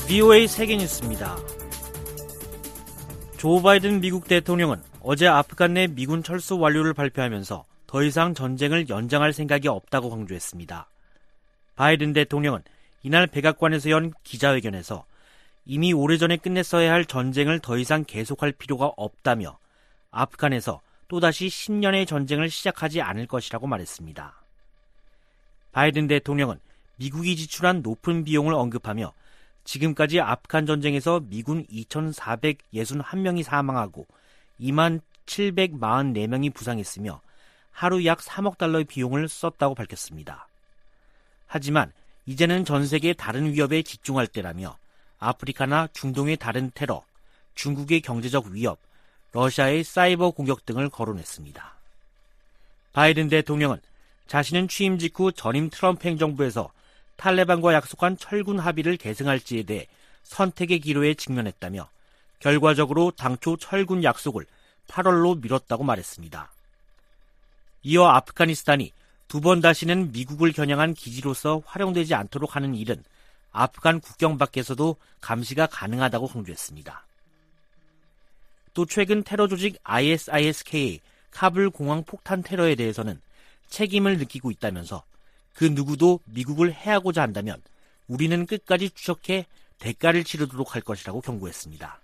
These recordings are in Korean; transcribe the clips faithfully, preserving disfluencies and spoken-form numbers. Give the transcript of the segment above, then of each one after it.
브이오에이 세계뉴스입니다. 조 바이든 미국 대통령은 어제 아프간 내 미군 철수 완료를 발표하면서 더 이상 전쟁을 연장할 생각이 없다고 강조했습니다. 바이든 대통령은 이날 백악관에서 연 기자회견에서 이미 오래전에 끝냈어야 할 전쟁을 더 이상 계속할 필요가 없다며 아프간에서 또다시 십 년의 전쟁을 시작하지 않을 것이라고 말했습니다. 바이든 대통령은 미국이 지출한 높은 비용을 언급하며 지금까지 아프간 전쟁에서 미군 이천사백육십일 명이 사망하고 이만 칠백사십사 명이 부상했으며 하루 약 삼억 달러의 비용을 썼다고 밝혔습니다. 하지만 이제는 전 세계의 다른 위협에 집중할 때라며 아프리카나 중동의 다른 테러, 중국의 경제적 위협, 러시아의 사이버 공격 등을 거론했습니다. 바이든 대통령은 자신은 취임 직후 전임 트럼프 행정부에서 탈레반과 약속한 철군 합의를 계승할지에 대해 선택의 기로에 직면했다며 결과적으로 당초 철군 약속을 팔월로 미뤘다고 말했습니다. 이어 아프가니스탄이 두 번 다시는 미국을 겨냥한 기지로서 활용되지 않도록 하는 일은 아프간 국경 밖에서도 감시가 가능하다고 강조했습니다. 또 최근 테러 조직 아이에스아이에스케이의 카불 공항 폭탄 테러에 대해서는 책임을 느끼고 있다면서 그 누구도 미국을 해하고자 한다면 우리는 끝까지 추적해 대가를 치르도록 할 것이라고 경고했습니다.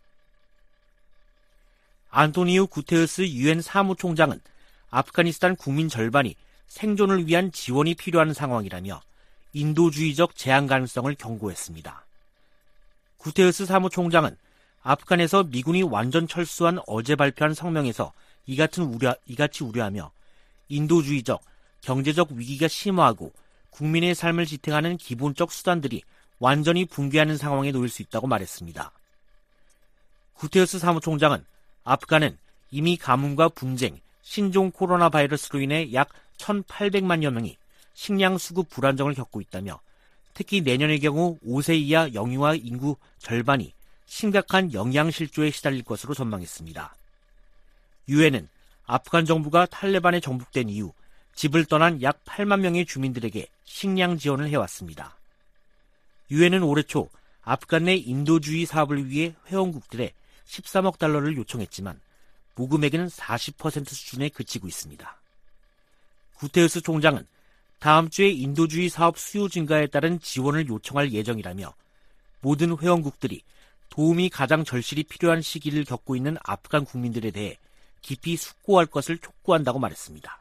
안토니우 구테르스 유엔 사무총장은 아프가니스탄 국민 절반이 생존을 위한 지원이 필요한 상황이라며 인도주의적 재앙 가능성을 경고했습니다. 구테르스 사무총장은 아프간에서 미군이 완전 철수한 어제 발표한 성명에서 이 같은 우려, 이같이 우려하며 인도주의적, 경제적 위기가 심화하고 국민의 삶을 지탱하는 기본적 수단들이 완전히 붕괴하는 상황에 놓일 수 있다고 말했습니다. 구테르스 사무총장은 아프간은 이미 가뭄과 분쟁, 신종 코로나 바이러스로 인해 약 천팔백만여 명이 식량 수급 불안정을 겪고 있다며 특히 내년의 경우 오 세 이하 영유아 인구 절반이 심각한 영양실조에 시달릴 것으로 전망했습니다. 유엔은 아프간 정부가 탈레반에 정복된 이후 집을 떠난 약 팔만 명의 주민들에게 식량 지원을 해왔습니다. 유엔은 올해 초 아프간 내 인도주의 사업을 위해 회원국들에 십삼억 달러를 요청했지만 모금액은 사십 퍼센트 수준에 그치고 있습니다. 구테르스 총장은 다음 주에 인도주의 사업 수요 증가에 따른 지원을 요청할 예정이라며 모든 회원국들이 도움이 가장 절실히 필요한 시기를 겪고 있는 아프간 국민들에 대해 깊이 숙고할 것을 촉구한다고 말했습니다.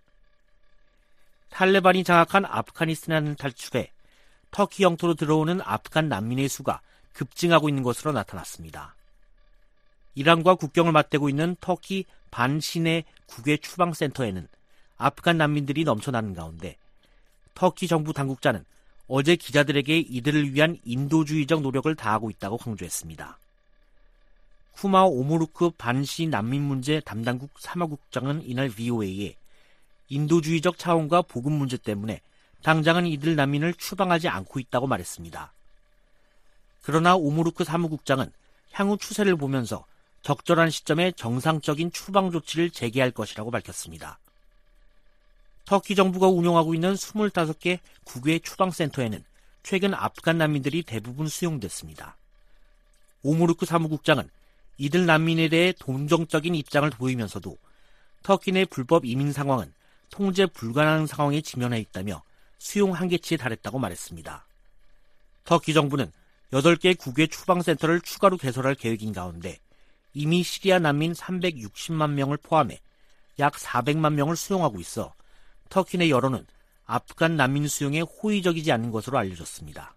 탈레반이 장악한 아프가니스탄을 탈출해 터키 영토로 들어오는 아프간 난민의 수가 급증하고 있는 것으로 나타났습니다. 이란과 국경을 맞대고 있는 터키 반 시내 국외 추방센터에는 아프간 난민들이 넘쳐나는 가운데 터키 정부 당국자는 어제 기자들에게 이들을 위한 인도주의적 노력을 다하고 있다고 강조했습니다. 쿠마오 오모루크 반시 난민 문제 담당국 사무국장은 이날 브이오에이에 인도주의적 차원과 보급 문제 때문에 당장은 이들 난민을 추방하지 않고 있다고 말했습니다. 그러나 오모루크 사무국장은 향후 추세를 보면서 적절한 시점에 정상적인 추방 조치를 재개할 것이라고 밝혔습니다. 터키 정부가 운영하고 있는 스물다섯 개 국외 추방센터에는 최근 아프간 난민들이 대부분 수용됐습니다. 오모루크 사무국장은 이들 난민에 대해 동정적인 입장을 보이면서도 터키 내 불법 이민 상황은 통제 불가능한 상황에 직면해 있다며 수용 한계치에 달했다고 말했습니다. 터키 정부는 여덟 개 국외 추방센터를 추가로 개설할 계획인 가운데 이미 시리아 난민 삼백육십만 명을 포함해 약 사백만 명을 수용하고 있어 터키 내 여론은 아프간 난민 수용에 호의적이지 않은 것으로 알려졌습니다.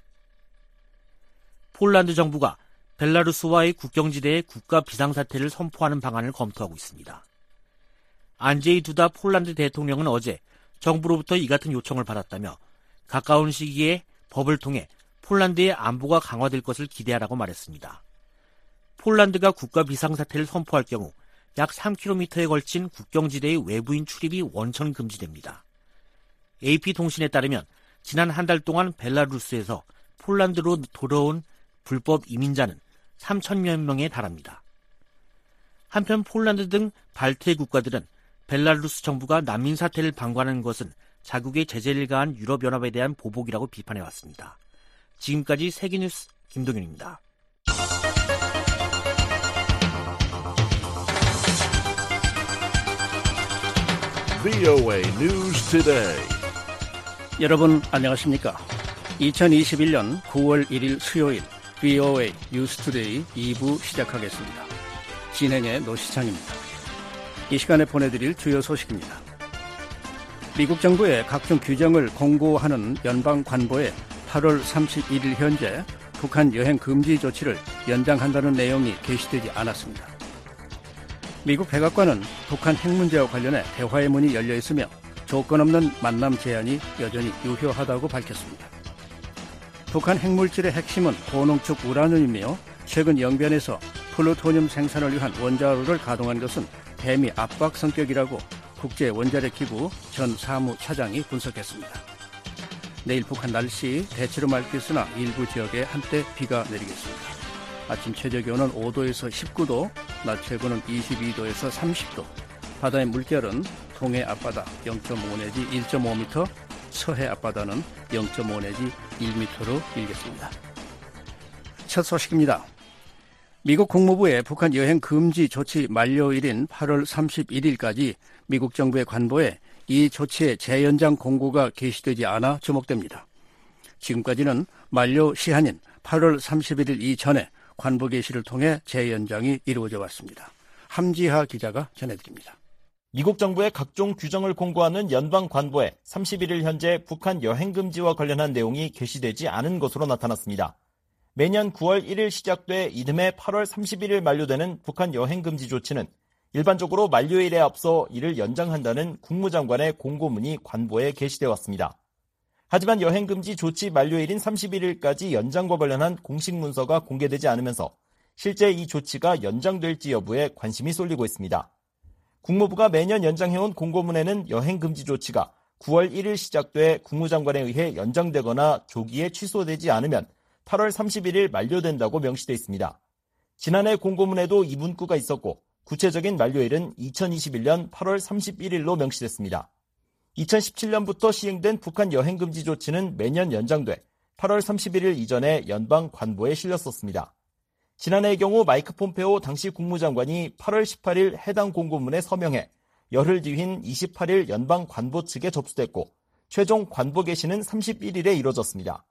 폴란드 정부가 벨라루스와의 국경지대에 국가 비상사태를 선포하는 방안을 검토하고 있습니다. 안제이 두다 폴란드 대통령은 어제 정부로부터 이 같은 요청을 받았다며 가까운 시기에 법을 통해 폴란드의 안보가 강화될 것을 기대하라고 말했습니다. 폴란드가 국가 비상사태를 선포할 경우 약 삼 킬로미터에 걸친 국경지대의 외부인 출입이 원천 금지됩니다. 에이피통신에 따르면 지난 한 달 동안 벨라루스에서 폴란드로 돌아온 불법 이민자는 삼천여 명에 달합니다. 한편 폴란드 등 발트해 국가들은 벨라루스 정부가 난민 사태를 방관하는 것은 자국의 제재를 가한 유럽연합에 대한 보복이라고 비판해왔습니다. 지금까지 세계뉴스 김동윤입니다. 브이오에이 News Today. 여러분 안녕하십니까? 이천이십일년 구월 일일 수요일 브이오에이 뉴스 투데이 이 부 시작하겠습니다. 진행의 노시창입니다. 이 시간에 보내드릴 주요 소식입니다. 미국 정부의 각종 규정을 공고하는 연방 관보에 팔월 삼십일일 현재 북한 여행 금지 조치를 연장한다는 내용이 게시되지 않았습니다. 미국 백악관은 북한 핵 문제와 관련해 대화의 문이 열려 있으며 조건 없는 만남 제한이 여전히 유효하다고 밝혔습니다. 북한 핵물질의 핵심은 고농축 우라늄이며 최근 영변에서 플루토늄 생산을 위한 원자로를 가동한 것은 대미 압박 성격이라고 국제원자력기구 전 사무차장이 분석했습니다. 내일 북한 날씨 대체로 맑겠으나 일부 지역에 한때 비가 내리겠습니다. 아침 최저기온은 오도에서 십구도, 낮 최고는 이십이도에서 삼십도, 바다의 물결은 동해 앞바다 영 점 오 내지 일 점 오 미터, 서해 앞바다는 영 점 오 내지 일 미터로 일겠습니다. 첫 소식입니다. 미국 국무부의 북한 여행 금지 조치 만료일인 팔월 삼십일일까지 미국 정부의 관보에 이 조치의 재연장 공고가 게시되지 않아 주목됩니다. 지금까지는 만료 시한인 팔월 삼십일일 이전에 관보 게시를 통해 재연장이 이루어져 왔습니다. 함지하 기자가 전해드립니다. 미국 정부의 각종 규정을 공고하는 연방 관보에 삼십일일 현재 북한 여행 금지와 관련한 내용이 게시되지 않은 것으로 나타났습니다. 매년 구월 일일 시작돼 이듬해 팔월 삼십일일 만료되는 북한 여행 금지 조치는 일반적으로 만료일에 앞서 이를 연장한다는 국무장관의 공고문이 관보에 게시되어 왔습니다. 하지만 여행금지 조치 만료일인 삼십일일까지 연장과 관련한 공식 문서가 공개되지 않으면서 실제 이 조치가 연장될지 여부에 관심이 쏠리고 있습니다. 국무부가 매년 연장해온 공고문에는 여행금지 조치가 구월 일일 시작돼 국무장관에 의해 연장되거나 조기에 취소되지 않으면 팔월 삼십일일 만료된다고 명시되어 있습니다. 지난해 공고문에도 이 문구가 있었고 구체적인 만료일은 이천이십일년 팔월 삼십일일로 명시됐습니다. 이천십칠년부터 시행된 북한 여행금지 조치는 매년 연장돼 팔월 삼십일일 이전에 연방 관보에 실렸었습니다. 지난해의 경우 마이크 폼페오 당시 국무장관이 팔월 십팔일 해당 공고문에 서명해 열흘 뒤인 이십팔일 연방 관보 측에 접수됐고 최종 관보 게시는 삼십일일에 이뤄졌습니다.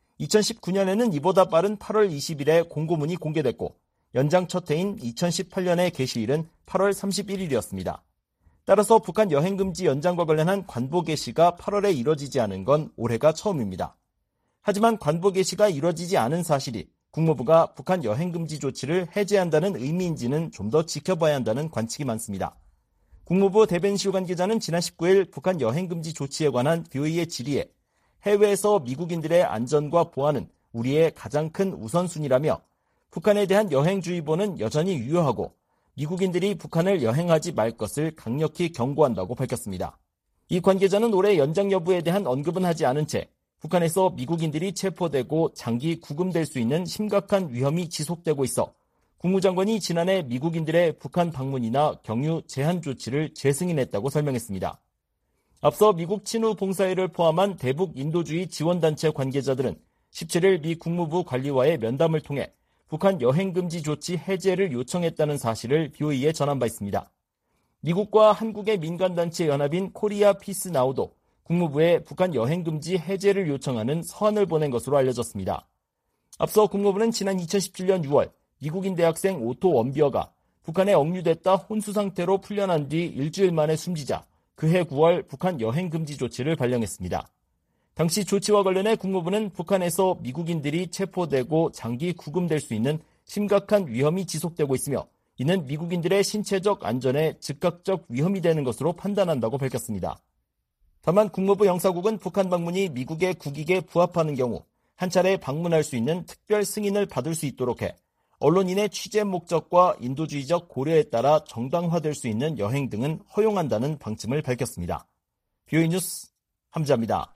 이천십구년에는 이보다 빠른 팔월 이십일에 공고문이 공개됐고 연장 첫 해인 이천십팔년의 게시일은 팔월 삼십일일이었습니다. 따라서 북한 여행금지 연장과 관련한 관보 게시가 팔월에 이뤄지지 않은 건 올해가 처음입니다. 하지만 관보 게시가 이뤄지지 않은 사실이 국무부가 북한 여행금지 조치를 해제한다는 의미인지는 좀 더 지켜봐야 한다는 관측이 많습니다. 국무부 대변실 관계자는 지난 십구일 북한 여행금지 조치에 관한 브이오에이의 질의에 해외에서 미국인들의 안전과 보안은 우리의 가장 큰 우선순위라며 북한에 대한 여행주의보는 여전히 유효하고 미국인들이 북한을 여행하지 말 것을 강력히 경고한다고 밝혔습니다. 이 관계자는 올해 연장 여부에 대한 언급은 하지 않은 채 북한에서 미국인들이 체포되고 장기 구금될 수 있는 심각한 위험이 지속되고 있어 국무장관이 지난해 미국인들의 북한 방문이나 경유 제한 조치를 재승인했다고 설명했습니다. 앞서 미국 친우 봉사회를 포함한 대북 인도주의 지원단체 관계자들은 십칠일 미 국무부 관리와의 면담을 통해 북한 여행금지 조치 해제를 요청했다는 사실을 브이오에이에 전한 바 있습니다. 미국과 한국의 민간단체 연합인 코리아 피스 나우도 국무부에 북한 여행금지 해제를 요청하는 서한을 보낸 것으로 알려졌습니다. 앞서 국무부는 지난 이천십칠년 유월 미국인 대학생 오토 원비어가 북한에 억류됐다 혼수 상태로 풀려난 뒤 일주일 만에 숨지자 그해 구월 북한 여행금지 조치를 발령했습니다. 당시 조치와 관련해 국무부는 북한에서 미국인들이 체포되고 장기 구금될 수 있는 심각한 위험이 지속되고 있으며 이는 미국인들의 신체적 안전에 즉각적 위험이 되는 것으로 판단한다고 밝혔습니다. 다만 국무부 영사국은 북한 방문이 미국의 국익에 부합하는 경우 한 차례 방문할 수 있는 특별 승인을 받을 수 있도록 해 언론인의 취재 목적과 인도주의적 고려에 따라 정당화될 수 있는 여행 등은 허용한다는 방침을 밝혔습니다. 브이오에이 뉴스 함지아입니다.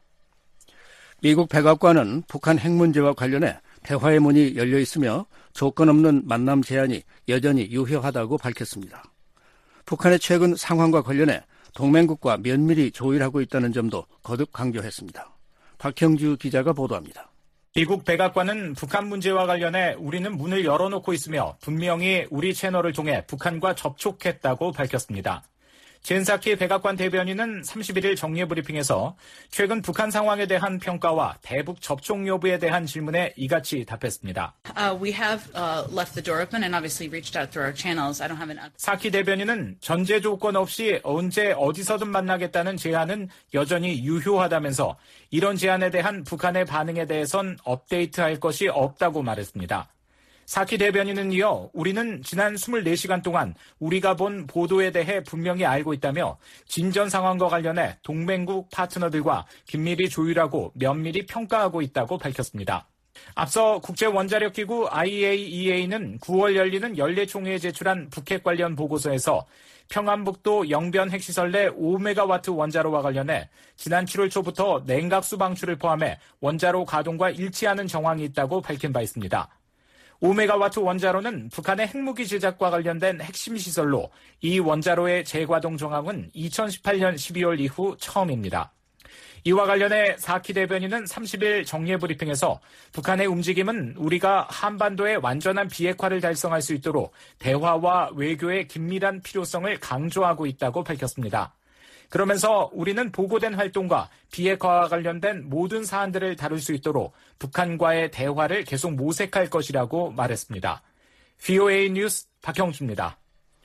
미국 백악관은 북한 핵 문제와 관련해 대화의 문이 열려 있으며 조건 없는 만남 제한이 여전히 유효하다고 밝혔습니다. 북한의 최근 상황과 관련해 동맹국과 면밀히 조율하고 있다는 점도 거듭 강조했습니다. 박형주 기자가 보도합니다. 미국 백악관은 북한 문제와 관련해 우리는 문을 열어놓고 있으며 분명히 우리 채널을 통해 북한과 접촉했다고 밝혔습니다. 젠 사키 백악관 대변인은 삼십일 일 정례 브리핑에서 최근 북한 상황에 대한 평가와 대북 접촉 여부에 대한 질문에 이같이 답했습니다. Uh, we have uh, left the door open and obviously reached out through our channels. I don't have an... 사키 대변인은 전제 조건 없이 언제 어디서든 만나겠다는 제안은 여전히 유효하다면서 이런 제안에 대한 북한의 반응에 대해선 업데이트할 것이 없다고 말했습니다. 사키 대변인은 이어 우리는 지난 이십사 시간 동안 우리가 본 보도에 대해 분명히 알고 있다며 진전 상황과 관련해 동맹국 파트너들과 긴밀히 조율하고 면밀히 평가하고 있다고 밝혔습니다. 앞서 국제원자력기구 아이에이이에이는 구월 열리는 연례총회에 제출한 북핵 관련 보고서에서 평안북도 영변 핵시설 내 오 메가와트 원자로와 관련해 지난 칠월 초부터 냉각수 방출을 포함해 원자로 가동과 일치하는 정황이 있다고 밝힌 바 있습니다. 오 메가와트 원자로는 북한의 핵무기 제작과 관련된 핵심 시설로 이 원자로의 재가동 정황은 이천십팔 년 십이월 이후 처음입니다. 이와 관련해 사키 대변인은 삼십 일 정례 브리핑에서 북한의 움직임은 우리가 한반도의 완전한 비핵화를 달성할 수 있도록 대화와 외교의 긴밀한 필요성을 강조하고 있다고 밝혔습니다. 그러면서 우리는 보고된 활동과 비핵화와 관련된 모든 사안들을 다룰 수 있도록 북한과의 대화를 계속 모색할 것이라고 말했습니다. 브이오에이 뉴스 박형주입니다.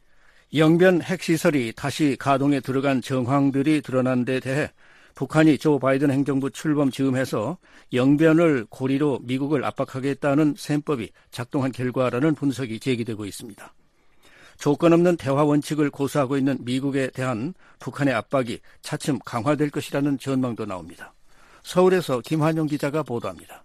영변 핵시설이 다시 가동에 들어간 정황들이 드러난 데 대해 북한이 조 바이든 행정부 출범 즈음해서 영변을 고리로 미국을 압박하겠다는 셈법이 작동한 결과라는 분석이 제기되고 있습니다. 조건 없는 대화 원칙을 고수하고 있는 미국에 대한 북한의 압박이 차츰 강화될 것이라는 전망도 나옵니다. 서울에서 김환영 기자가 보도합니다.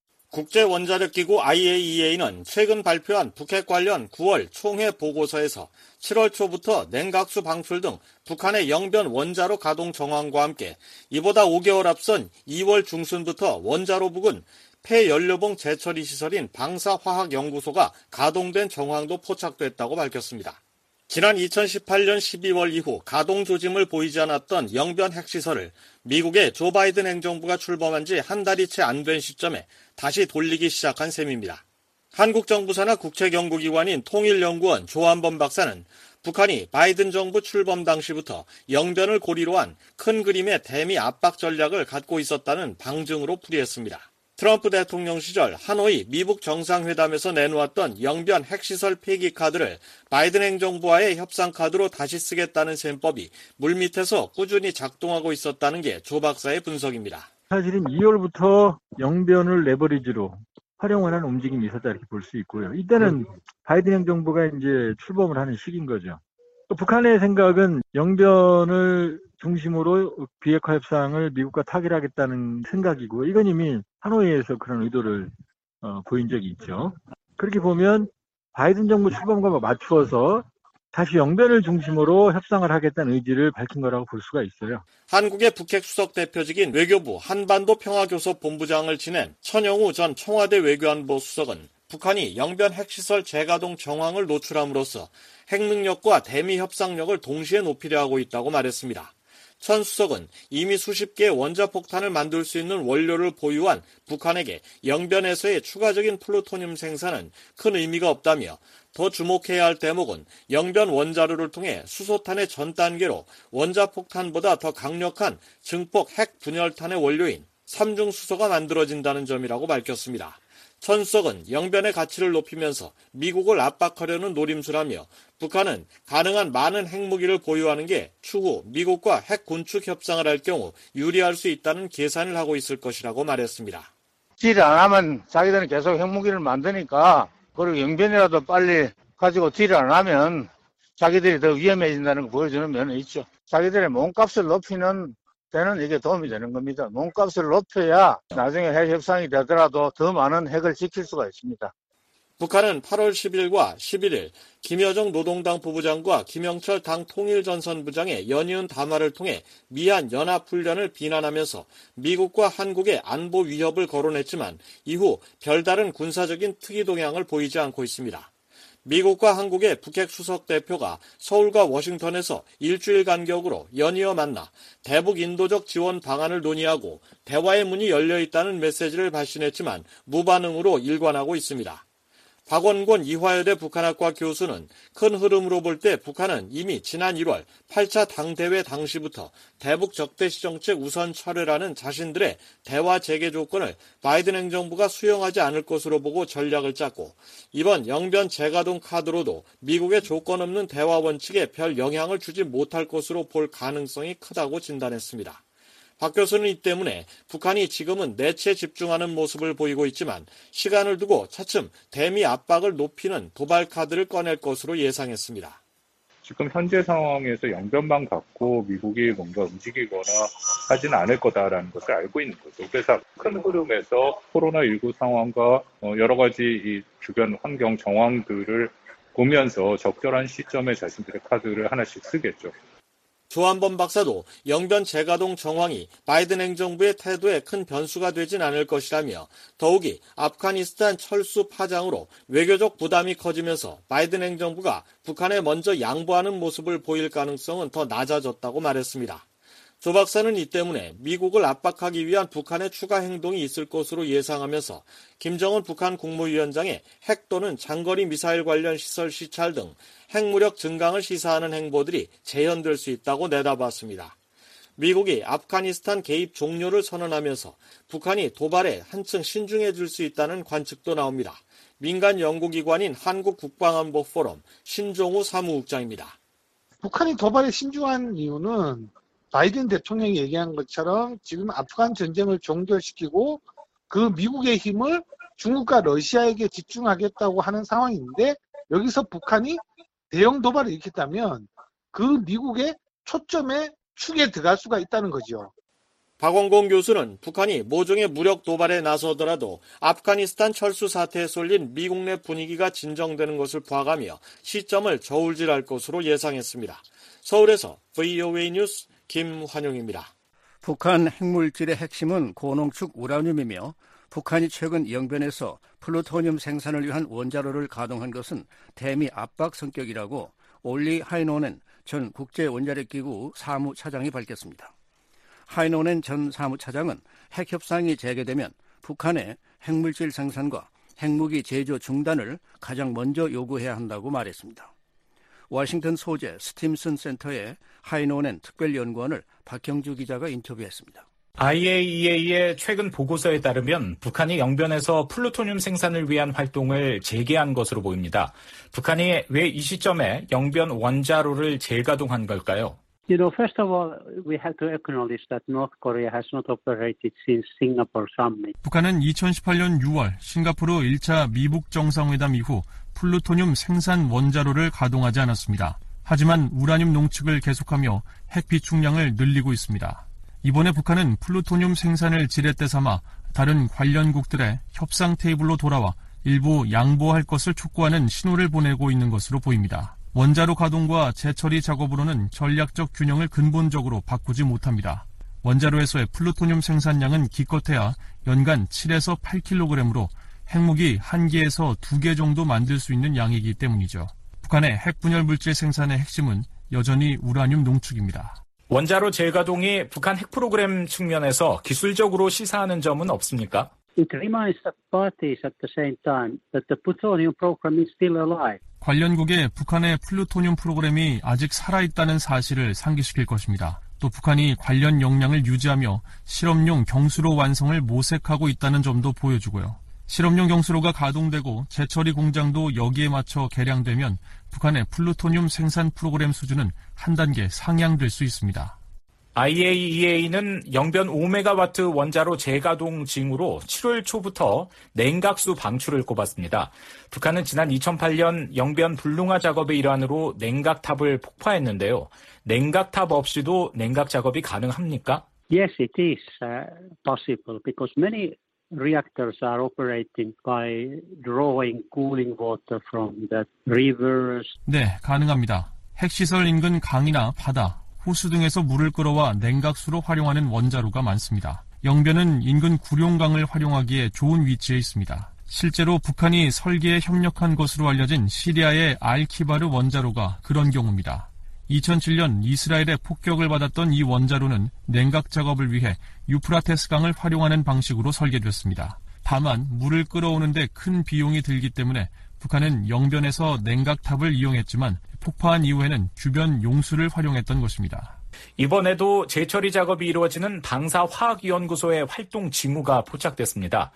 국제원자력기구 아이에이이에이는 최근 발표한 북핵 관련 구월 총회 보고서에서 칠월 초부터 냉각수 방출 등 북한의 영변 원자로 가동 정황과 함께 이보다 오 개월 앞선 이월 중순부터 원자로 부근 폐연료봉 재처리 시설인 방사화학연구소가 가동된 정황도 포착됐다고 밝혔습니다. 지난 이천십팔 년 십이월 이후 가동 조짐을 보이지 않았던 영변 핵시설을 미국의 조 바이든 행정부가 출범한 지 한 달이 채 안 된 시점에 다시 돌리기 시작한 셈입니다. 한국 정부 산하 국책연구기관인 통일연구원 조한범 박사는 북한이 바이든 정부 출범 당시부터 영변을 고리로 한 큰 그림의 대미 압박 전략을 갖고 있었다는 방증으로 풀이했습니다. 트럼프 대통령 시절 하노이 미북 정상회담에서 내놓았던 영변 핵시설 폐기 카드를 바이든 행정부와의 협상 카드로 다시 쓰겠다는 셈법이 물밑에서 꾸준히 작동하고 있었다는 게 조 박사의 분석입니다. 사실은 이월부터 영변을 레버리지로 활용을 하는 움직임이 있었다 이렇게 볼 수 있고요. 이때는 바이든 행정부가 이제 출범을 하는 시기인 거죠. 북한의 생각은 영변을 중심으로 비핵화 협상을 미국과 타결하겠다는 생각이고 이건 이미 하노이에서 그런 의도를 어, 보인 적이 있죠. 그렇게 보면 바이든 정부 출범과 맞추어서 다시 영변을 중심으로 협상을 하겠다는 의지를 밝힌 거라고 볼 수가 있어요. 한국의 북핵 수석 대표직인 외교부 한반도 평화교섭 본부장을 지낸 천영우 전 청와대 외교안보 수석은 북한이 영변 핵시설 재가동 정황을 노출함으로써 핵능력과 대미 협상력을 동시에 높이려 하고 있다고 말했습니다. 천 수석은 이미 수십 개의 원자폭탄을 만들 수 있는 원료를 보유한 북한에게 영변에서의 추가적인 플루토늄 생산은 큰 의미가 없다며 더 주목해야 할 대목은 영변 원자로를 통해 수소탄의 전 단계로 원자폭탄보다 더 강력한 증폭 핵 분열탄의 원료인 삼중수소가 만들어진다는 점이라고 밝혔습니다. 천 수석은 영변의 가치를 높이면서 미국을 압박하려는 노림수라며 북한은 가능한 많은 핵무기를 보유하는 게 추후 미국과 핵 군축 협상을 할 경우 유리할 수 있다는 계산을 하고 있을 것이라고 말했습니다. 딜 안 하면 자기들은 계속 핵무기를 만드니까 그리고 영변이라도 빨리 가지고 딜 안 하면 자기들이 더 위험해진다는 걸 보여주는 면은 있죠. 자기들의 몸값을 높이는 때는 이게 도움이 되는 겁니다. 몸값을 높여야 나중에 핵 협상이 되더라도 더 많은 핵을 지킬 수가 있습니다. 북한은 팔월 십일과 십일일 김여정 노동당 부부장과 김영철 당 통일전선부장의 연이은 담화를 통해 미한 연합훈련을 비난하면서 미국과 한국의 안보 위협을 거론했지만 이후 별다른 군사적인 특이 동향을 보이지 않고 있습니다. 미국과 한국의 북핵 수석 대표가 서울과 워싱턴에서 일주일 간격으로 연이어 만나 대북 인도적 지원 방안을 논의하고 대화의 문이 열려 있다는 메시지를 발신했지만 무반응으로 일관하고 있습니다. 박원곤 이화여대 북한학과 교수는 큰 흐름으로 볼 때 북한은 이미 지난 일월 팔 차 당대회 당시부터 대북 적대시 정책 우선 철회라는 자신들의 대화 재개 조건을 바이든 행정부가 수용하지 않을 것으로 보고 전략을 짰고 이번 영변 재가동 카드로도 미국의 조건 없는 대화 원칙에 별 영향을 주지 못할 것으로 볼 가능성이 크다고 진단했습니다. 박 교수는 이 때문에 북한이 지금은 내치에 집중하는 모습을 보이고 있지만 시간을 두고 차츰 대미 압박을 높이는 도발 카드를 꺼낼 것으로 예상했습니다. 지금 현재 상황에서 영변만 갖고 미국이 뭔가 움직이거나 하지는 않을 거다라는 것을 알고 있는 거죠. 그래서 큰 흐름에서 코로나십구 상황과 여러 가지 이 주변 환경 정황들을 보면서 적절한 시점에 자신들의 카드를 하나씩 쓰겠죠. 조한범 박사도 영변 재가동 정황이 바이든 행정부의 태도에 큰 변수가 되진 않을 것이라며 더욱이 아프가니스탄 철수 파장으로 외교적 부담이 커지면서 바이든 행정부가 북한에 먼저 양보하는 모습을 보일 가능성은 더 낮아졌다고 말했습니다. 조 박사는 이 때문에 미국을 압박하기 위한 북한의 추가 행동이 있을 것으로 예상하면서 김정은 북한 국무위원장의 핵 또는 장거리 미사일 관련 시설 시찰 등 핵무력 증강을 시사하는 행보들이 재현될 수 있다고 내다봤습니다. 미국이 아프가니스탄 개입 종료를 선언하면서 북한이 도발에 한층 신중해질 수 있다는 관측도 나옵니다. 민간 연구기관인 한국국방안보포럼 신종우 사무국장입니다. 북한이 도발에 신중한 이유는 바이든 대통령이 얘기한 것처럼 지금 아프간 전쟁을 종결시키고 그 미국의 힘을 중국과 러시아에게 집중하겠다고 하는 상황인데 여기서 북한이 대형 도발을 일으켰다면 그 미국의 초점에 축에 들어갈 수가 있다는 거죠. 박원공 교수는 북한이 모종의 무력 도발에 나서더라도 아프가니스탄 철수 사태에 쏠린 미국 내 분위기가 진정되는 것을 봐가며 시점을 저울질할 것으로 예상했습니다. 서울에서 브이오에이 뉴스 김환용입니다. 북한 핵물질의 핵심은 고농축 우라늄이며 북한이 최근 영변에서 플루토늄 생산을 위한 원자로를 가동한 것은 대미 압박 성격이라고 올리 하이노넨 전 국제원자력기구 사무차장이 밝혔습니다. 하이노넨 전 사무차장은 핵협상이 재개되면 북한의 핵물질 생산과 핵무기 제조 중단을 가장 먼저 요구해야 한다고 말했습니다. 워싱턴 소재 스팀슨 센터의 하이노넨 특별연구원을 박형주 기자가 인터뷰했습니다. 아이에이이에이의 최근 보고서에 따르면 북한이 영변에서 플루토늄 생산을 위한 활동을 재개한 것으로 보입니다. 북한이 왜 이 시점에 영변 원자로를 재가동한 걸까요? You know, first of all, we have to acknowledge that North Korea has not operated since Singapore summit. 북한은 이천십팔 년 유월 싱가포르 일 차 미북 정상회담 이후 플루토늄 생산 원자로를 가동하지 않았습니다. 하지만 우라늄 농축을 계속하며 핵 비축량을 늘리고 있습니다. 이번에 북한은 플루토늄 생산을 지렛대 삼아 다른 관련국들의 협상 테이블로 돌아와 일부 양보할 것을 촉구하는 신호를 보내고 있는 것으로 보입니다. 원자로 가동과 재처리 작업으로는 전략적 균형을 근본적으로 바꾸지 못합니다. 원자로에서의 플루토늄 생산량은 기껏해야 연간 칠에서 팔 킬로그램으로 핵무기 한 개에서 두 개 정도 만들 수 있는 양이기 때문이죠. 북한의 핵분열 물질 생산의 핵심은 여전히 우라늄 농축입니다. 원자로 재가동이 북한 핵 프로그램 측면에서 기술적으로 시사하는 점은 없습니까? It reminds the parties at the same time that the plutonium program is still alive. 관련국에 북한의 플루토늄 프로그램이 아직 살아있다는 사실을 상기시킬 것입니다. 또 북한이 관련 역량을 유지하며 실험용 경수로 완성을 모색하고 있다는 점도 보여주고요. 실험용 경수로가 가동되고 재처리 공장도 여기에 맞춰 개량되면 북한의 플루토늄 생산 프로그램 수준은 한 단계 상향될 수 있습니다. 아이에이이에이는 영변 오 메가와트 원자로 재가동 징후로 칠월 초부터 냉각수 방출을 꼽았습니다. 북한은 지난 이천팔 년 영변 불능화 작업의 일환으로 냉각탑을 폭파했는데요. 냉각탑 없이도 냉각 작업이 가능합니까? Yes, it is uh, possible because many reactors are operating by drawing cooling water from the rivers. 네, 가능합니다. 핵시설 인근 강이나 바다, 호수 등에서 물을 끌어와 냉각수로 활용하는 원자로가 많습니다. 영변은 인근 구룡강을 활용하기에 좋은 위치에 있습니다. 실제로 북한이 설계에 협력한 것으로 알려진 시리아의 알키바르 원자로가 그런 경우입니다. 이천칠 년 이스라엘의 폭격을 받았던 이 원자로는 냉각 작업을 위해 유프라테스 강을 활용하는 방식으로 설계됐습니다. 다만 물을 끌어오는데 큰 비용이 들기 때문에 북한은 영변에서 냉각탑을 이용했지만 폭파한 이후에는 주변 용수를 활용했던 것입니다. 이번에도 재처리 작업이 이루어지는 방사화학연구소의 활동 징후가 포착됐습니다.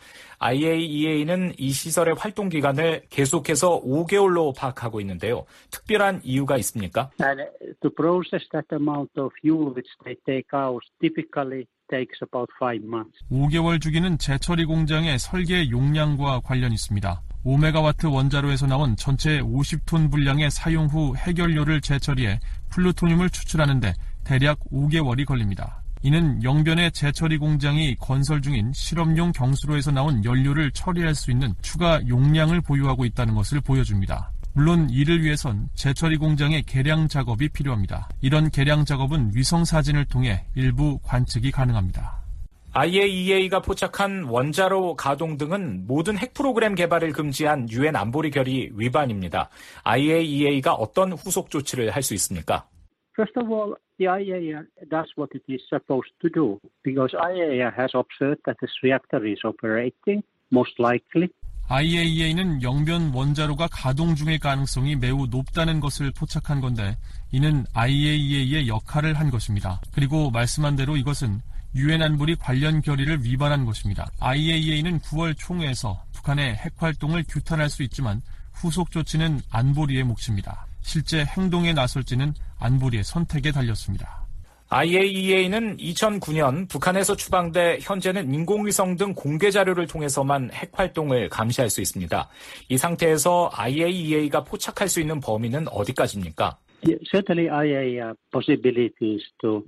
아이에이이에이는 이 시설의 활동 기간을 계속해서 오 개월로 파악하고 있는데요. 특별한 이유가 있습니까? And to process that amount of fuel which they take out typically takes about five months. 오 개월 주기는 재처리 공장의 설계 용량과 관련이 있습니다. 오 메가와트 원자로에서 나온 전체 오십 톤 분량의 사용 후 해결료를 재처리해 플루토늄을 추출하는데 대략 오 개월이 걸립니다. 이는 영변의 재처리 공장이 건설 중인 실험용 경수로에서 나온 연료를 처리할 수 있는 추가 용량을 보유하고 있다는 것을 보여줍니다. 물론 이를 위해선 재처리 공장의 개량 작업이 필요합니다. 이런 개량 작업은 위성 사진을 통해 일부 관측이 가능합니다. 아이에이이에이가 포착한 원자로 가동 등은 모든 핵 프로그램 개발을 금지한 유엔 안보리 결의 위반입니다. 아이에이이에이가 어떤 후속 조치를 할 수 있습니까? First of all, the I A E A does what it is supposed to do because I A E A has observed that this reactor is operating, most likely. 아이에이이에이는 영변 원자로가 가동 중일 가능성이 매우 높다는 것을 포착한 건데 이는 아이에이이에이의 역할을 한 것입니다. 그리고 말씀한 대로 이것은 유엔 안보리 관련 결의를 위반한 것입니다. 아이에이이에이는 구월 총회에서 북한의 핵 활동을 규탄할 수 있지만 후속 조치는 안보리의 몫입니다. 실제 행동에 나설지는 안보리의 선택에 달렸습니다. 아이에이이에이는 이천구 년 북한에서 추방돼 현재는 인공위성 등 공개 자료를 통해서만 핵 활동을 감시할 수 있습니다. 이 상태에서 아이에이이에이가 포착할 수 있는 범위는 어디까지입니까? Certainly, I A E A possibilities to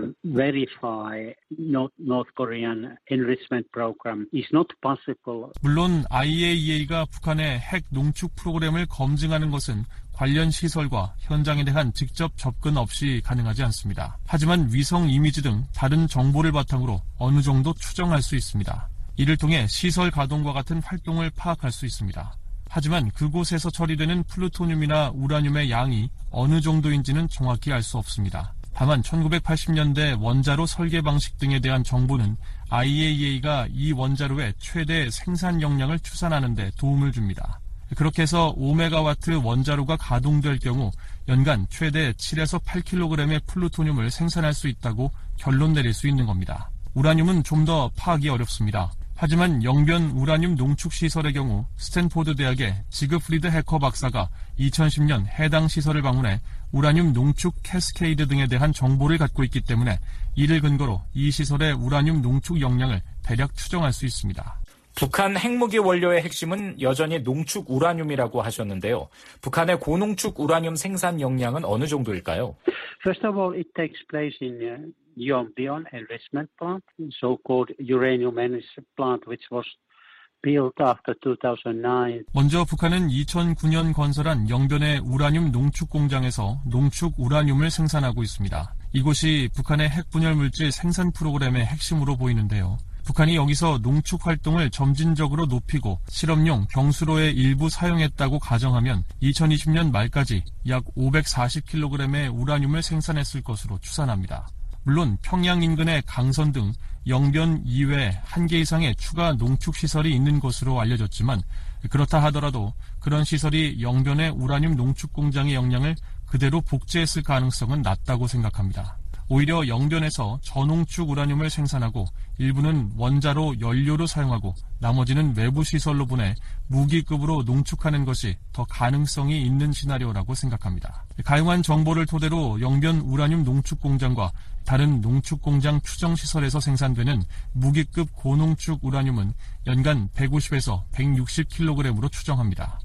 verify North Korean enrichment program is not possible. 물론 아이에이이에이가 북한의 핵 농축 프로그램을 검증하는 것은 관련 시설과 현장에 대한 직접 접근 없이 가능하지 않습니다. 하지만 위성 이미지 등 다른 정보를 바탕으로 어느 정도 추정할 수 있습니다. 이를 통해 시설 가동과 같은 활동을 파악할 수 있습니다. 하지만 그곳에서 처리되는 플루토늄이나 우라늄의 양이 어느 정도인지는 정확히 알 수 없습니다. 다만 천구백팔십 년대 원자로 설계 방식 등에 대한 정보는 아이에이이에이가 이 원자로의 최대 생산 역량을 추산하는 데 도움을 줍니다. 그렇게 해서 오 메가와트 원자로가 가동될 경우 연간 최대 칠에서 팔 킬로그램의 플루토늄을 생산할 수 있다고 결론 내릴 수 있는 겁니다. 우라늄은 좀 더 파악이 어렵습니다. 하지만 영변 우라늄 농축 시설의 경우 스탠포드 대학의 지그프리드 해커 박사가 이천십 년 해당 시설을 방문해 우라늄 농축 캐스케이드 등에 대한 정보를 갖고 있기 때문에 이를 근거로 이 시설의 우라늄 농축 역량을 대략 추정할 수 있습니다. 북한 핵무기 원료의 핵심은 여전히 농축 우라늄이라고 하셨는데요. 북한의 고농축 우라늄 생산 역량은 어느 정도일까요? First of all, it takes place in uh, Yongbyon enrichment plant, so-called uranium enrichment plant, which was built after two thousand nine. 먼저 북한은 이천구 년 건설한 영변의 우라늄 농축 공장에서 농축 우라늄을 생산하고 있습니다. 이곳이 북한의 핵 분열 물질 생산 프로그램의 핵심으로 보이는데요. 북한이 여기서 농축 활동을 점진적으로 높이고 실험용 경수로의 일부 사용했다고 가정하면 이천이십 년 말까지 약 오백사십 킬로그램의 우라늄을 생산했을 것으로 추산합니다. 물론 평양 인근의 강선 등 영변 이외 한 개 이상의 추가 농축 시설이 있는 것으로 알려졌지만 그렇다 하더라도 그런 시설이 영변의 우라늄 농축 공장의 역량을 그대로 복제했을 가능성은 낮다고 생각합니다. 오히려 영변에서 저농축 우라늄을 생산하고 일부는 원자로 연료로 사용하고 나머지는 외부 시설로 보내 무기급으로 농축하는 것이 더 가능성이 있는 시나리오라고 생각합니다. 가용한 정보를 토대로 영변 우라늄 농축 공장과 다른 농축 공장 추정 시설에서 생산되는 무기급 고농축 우라늄은 연간 백오십에서 백육십 킬로그램으로 추정합니다.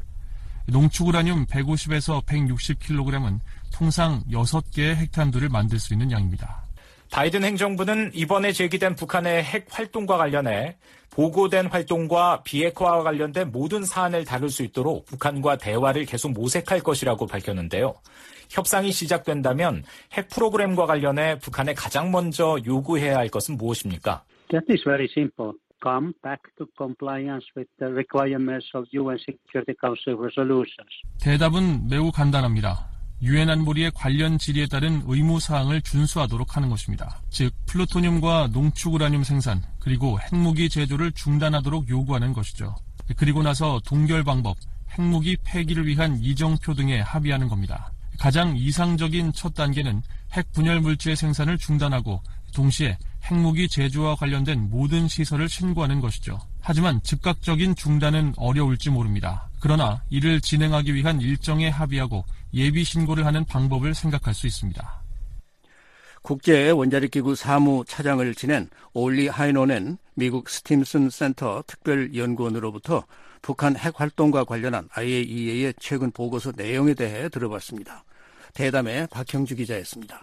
농축 우라늄 백오십에서 백육십 킬로그램은 통상 여섯 개의 핵탄두를 만들 수 있는 양입니다. 바이든 행정부는 이번에 제기된 북한의 핵 활동과 관련해 보고된 활동과 비핵화와 관련된 모든 사안을 다룰 수 있도록 북한과 대화를 계속 모색할 것이라고 밝혔는데요. 협상이 시작된다면 핵 프로그램과 관련해 북한에 가장 먼저 요구해야 할 것은 무엇입니까? That is very simple. come back to compliance with the requirements of U N Security Council resolutions. 대답은 매우 간단합니다. 유엔 안보리의 관련 질의에 따른 의무사항을 준수하도록 하는 것입니다. 즉 플루토늄과 농축 우라늄 생산 그리고 핵무기 제조를 중단하도록 요구하는 것이죠. 그리고 나서 동결 방법, 핵무기 폐기를 위한 이정표 등에 합의하는 겁니다. 가장 이상적인 첫 단계는 핵 분열 물질의 생산을 중단하고 동시에 핵무기 제조와 관련된 모든 시설을 신고하는 것이죠. 하지만 즉각적인 중단은 어려울지 모릅니다. 그러나 이를 진행하기 위한 일정에 합의하고 예비 신고를 하는 방법을 생각할 수 있습니다. 국제원자력기구 사무차장을 지낸 올리 하이노넨 미국 스팀슨 센터 특별연구원으로부터 북한 핵활동과 관련한 아이에이이에이의 최근 보고서 내용에 대해 들어봤습니다. 대담의 박형주 기자였습니다.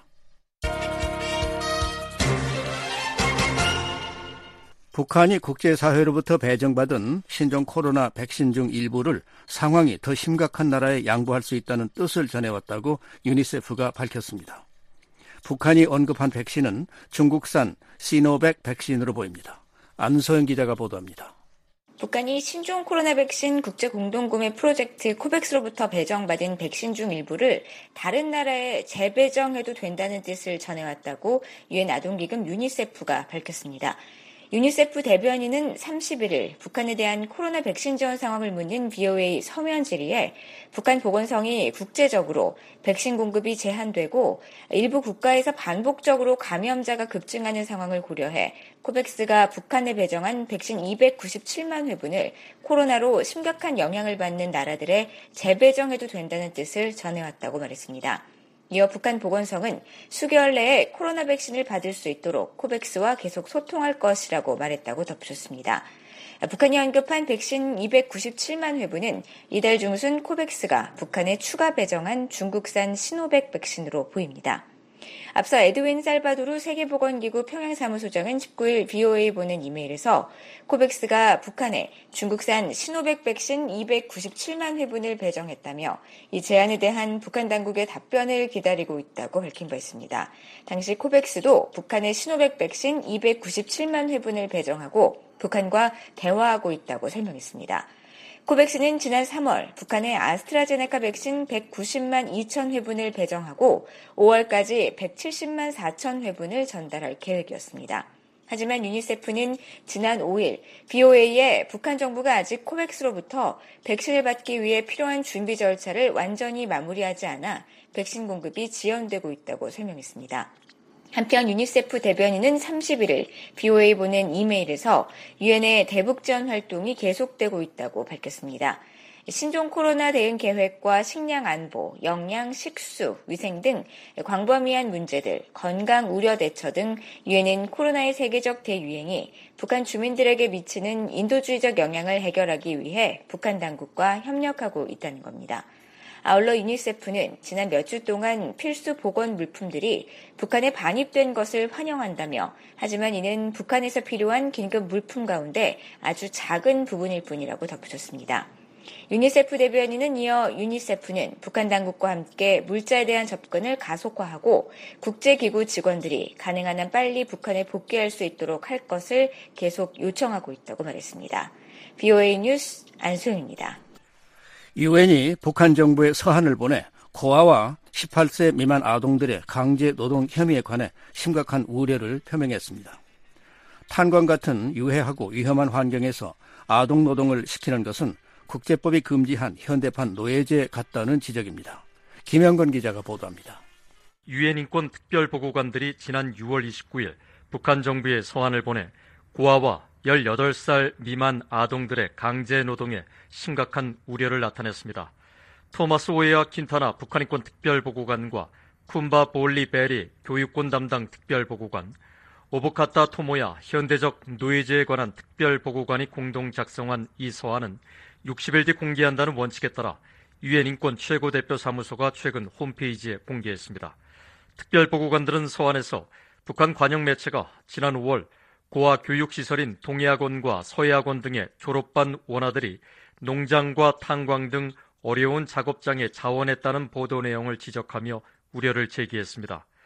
북한이 국제사회로부터 배정받은 신종 코로나 백신 중 일부를 상황이 더 심각한 나라에 양보할 수 있다는 뜻을 전해왔다고 유니세프가 밝혔습니다. 북한이 언급한 백신은 중국산 시노백 백신으로 보입니다. 안소영 기자가 보도합니다. 북한이 신종 코로나 백신 국제공동구매 프로젝트 코백스로부터 배정받은 백신 중 일부를 다른 나라에 재배정해도 된다는 뜻을 전해왔다고 유엔 아동기금 유니세프가 밝혔습니다. 유니세프 대변인은 삼십일 일 북한에 대한 코로나 백신 지원 상황을 묻는 브이오에이 서면 질의에 북한 보건성이 국제적으로 백신 공급이 제한되고 일부 국가에서 반복적으로 감염자가 급증하는 상황을 고려해 코백스가 북한에 배정한 백신 이백구십칠만 회분을 코로나로 심각한 영향을 받는 나라들에 재배정해도 된다는 뜻을 전해왔다고 말했습니다. 이어 북한 보건성은 수개월 내에 코로나 백신을 받을 수 있도록 코백스와 계속 소통할 것이라고 말했다고 덧붙였습니다. 북한이 언급한 백신 이백구십칠만 회분은 이달 중순 코백스가 북한에 추가 배정한 중국산 시노백 백신으로 보입니다. 앞서 에드윈 살바도르 세계보건기구 평양사무소장은 십구 일 브이오에이 보낸 이메일에서 코백스가 북한에 중국산 시노백 백신 이백구십칠만 회분을 배정했다며 이 제안에 대한 북한 당국의 답변을 기다리고 있다고 밝힌 바 있습니다. 당시 코백스도 북한에 시노백 백신 이백구십칠만 회분을 배정하고 북한과 대화하고 있다고 설명했습니다. 코백스는 지난 삼월 북한에 아스트라제네카 백신 백구십만 이천 회분을 배정하고 오월까지 백칠십만 사천 회분을 전달할 계획이었습니다. 하지만 유니세프는 지난 오 일 브이오에이에 북한 정부가 아직 코백스로부터 백신을 받기 위해 필요한 준비 절차를 완전히 마무리하지 않아 백신 공급이 지연되고 있다고 설명했습니다. 한편 유니세프 대변인은 삼십일 일 브이오에이 보낸 이메일에서 유엔의 대북 지원 활동이 계속되고 있다고 밝혔습니다. 신종 코로나 대응 계획과 식량 안보, 영양, 식수, 위생 등 광범위한 문제들, 건강 우려 대처 등 유엔은 코로나의 세계적 대유행이 북한 주민들에게 미치는 인도주의적 영향을 해결하기 위해 북한 당국과 협력하고 있다는 겁니다. 아울러 유니세프는 지난 몇 주 동안 필수 보건 물품들이 북한에 반입된 것을 환영한다며 하지만 이는 북한에서 필요한 긴급 물품 가운데 아주 작은 부분일 뿐이라고 덧붙였습니다. 유니세프 대변인은 이어 유니세프는 북한 당국과 함께 물자에 대한 접근을 가속화하고 국제기구 직원들이 가능한 한 빨리 북한에 복귀할 수 있도록 할 것을 계속 요청하고 있다고 말했습니다. 브이오에이 뉴스 안소영입니다. 유엔이 북한 정부에 서한을 보내 고아와 십팔 세 미만 아동들의 강제 노동 혐의에 관해 심각한 우려를 표명했습니다. 탄광 같은 유해하고 위험한 환경에서 아동 노동을 시키는 것은 국제법이 금지한 현대판 노예제 같다는 지적입니다. 김영건 기자가 보도합니다. 유엔 인권 특별보고관들이 지난 유월 이십구일 북한 정부에 서한을 보내 고아와 열여덟 살 미만 아동들의 강제 노동에 심각한 우려를 나타냈습니다. 토마스 오에아 킨타나 북한인권 특별보고관과 쿤바 볼리 베리 교육권 담당 특별보고관, 오보카타 토모야 현대적 노예제에 관한 특별보고관이 공동 작성한 이 서한은 육십 일 뒤 공개한다는 원칙에 따라 유엔 인권 최고대표 사무소가 최근 홈페이지에 공개했습니다. 특별보고관들은 서한에서 북한 관영 매체가 지난 오월 고아 교육시설인 동해학원과 서해학원 등의 졸업반 원아들이 농장과 탄광 등 어려운 작업장에 자원했다는 보도 내용을 지적하며 우려를 제기했습니다.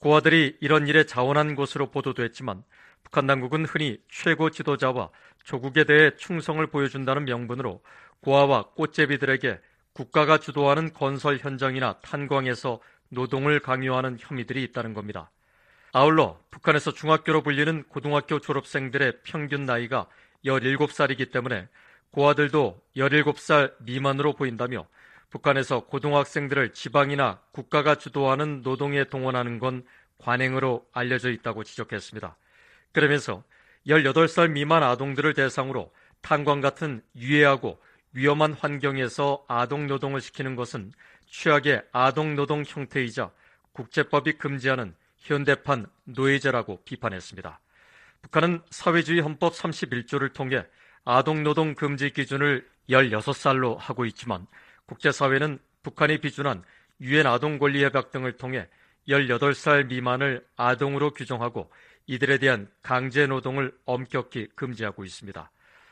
고아들이 이런 일에 자원한 것으로 보도됐지만 북한 당국은 흔히 최고 지도자와 조국에 대해 충성을 보여준다는 명분으로 고아와 꽃제비들에게 국가가 주도하는 건설 현장이나 탄광에서 노동을 강요하는 혐의들이 있다는 겁니다. 아울러 북한에서 중학교로 불리는 고등학교 졸업생들의 평균 나이가 열일곱 살이기 때문에 고아들도 열일곱 살 미만으로 보인다며 북한에서 고등학생들을 지방이나 국가가 주도하는 노동에 동원하는 건 관행으로 알려져 있다고 지적했습니다. 그러면서 열여덟 살 미만 아동들을 대상으로 탄광 같은 유해하고 위험한 환경에서 아동 노동을 시키는 것은 최악의 아동 노동 형태이자 국제법이 금지하는 현대판 노예제라고 비판했습니다. 북한은 사회주의 헌법 삼십일 조를 통해 아동 노동 금지 기준을 열여섯 살로 하고 있지만 국제사회는 북한이 비준한 유엔 아동권리협약 등을 통해 열여덟 살 미만을 아동으로 규정하고 이들에 대한 강제 노동을 엄격히 금지하고 있습니다.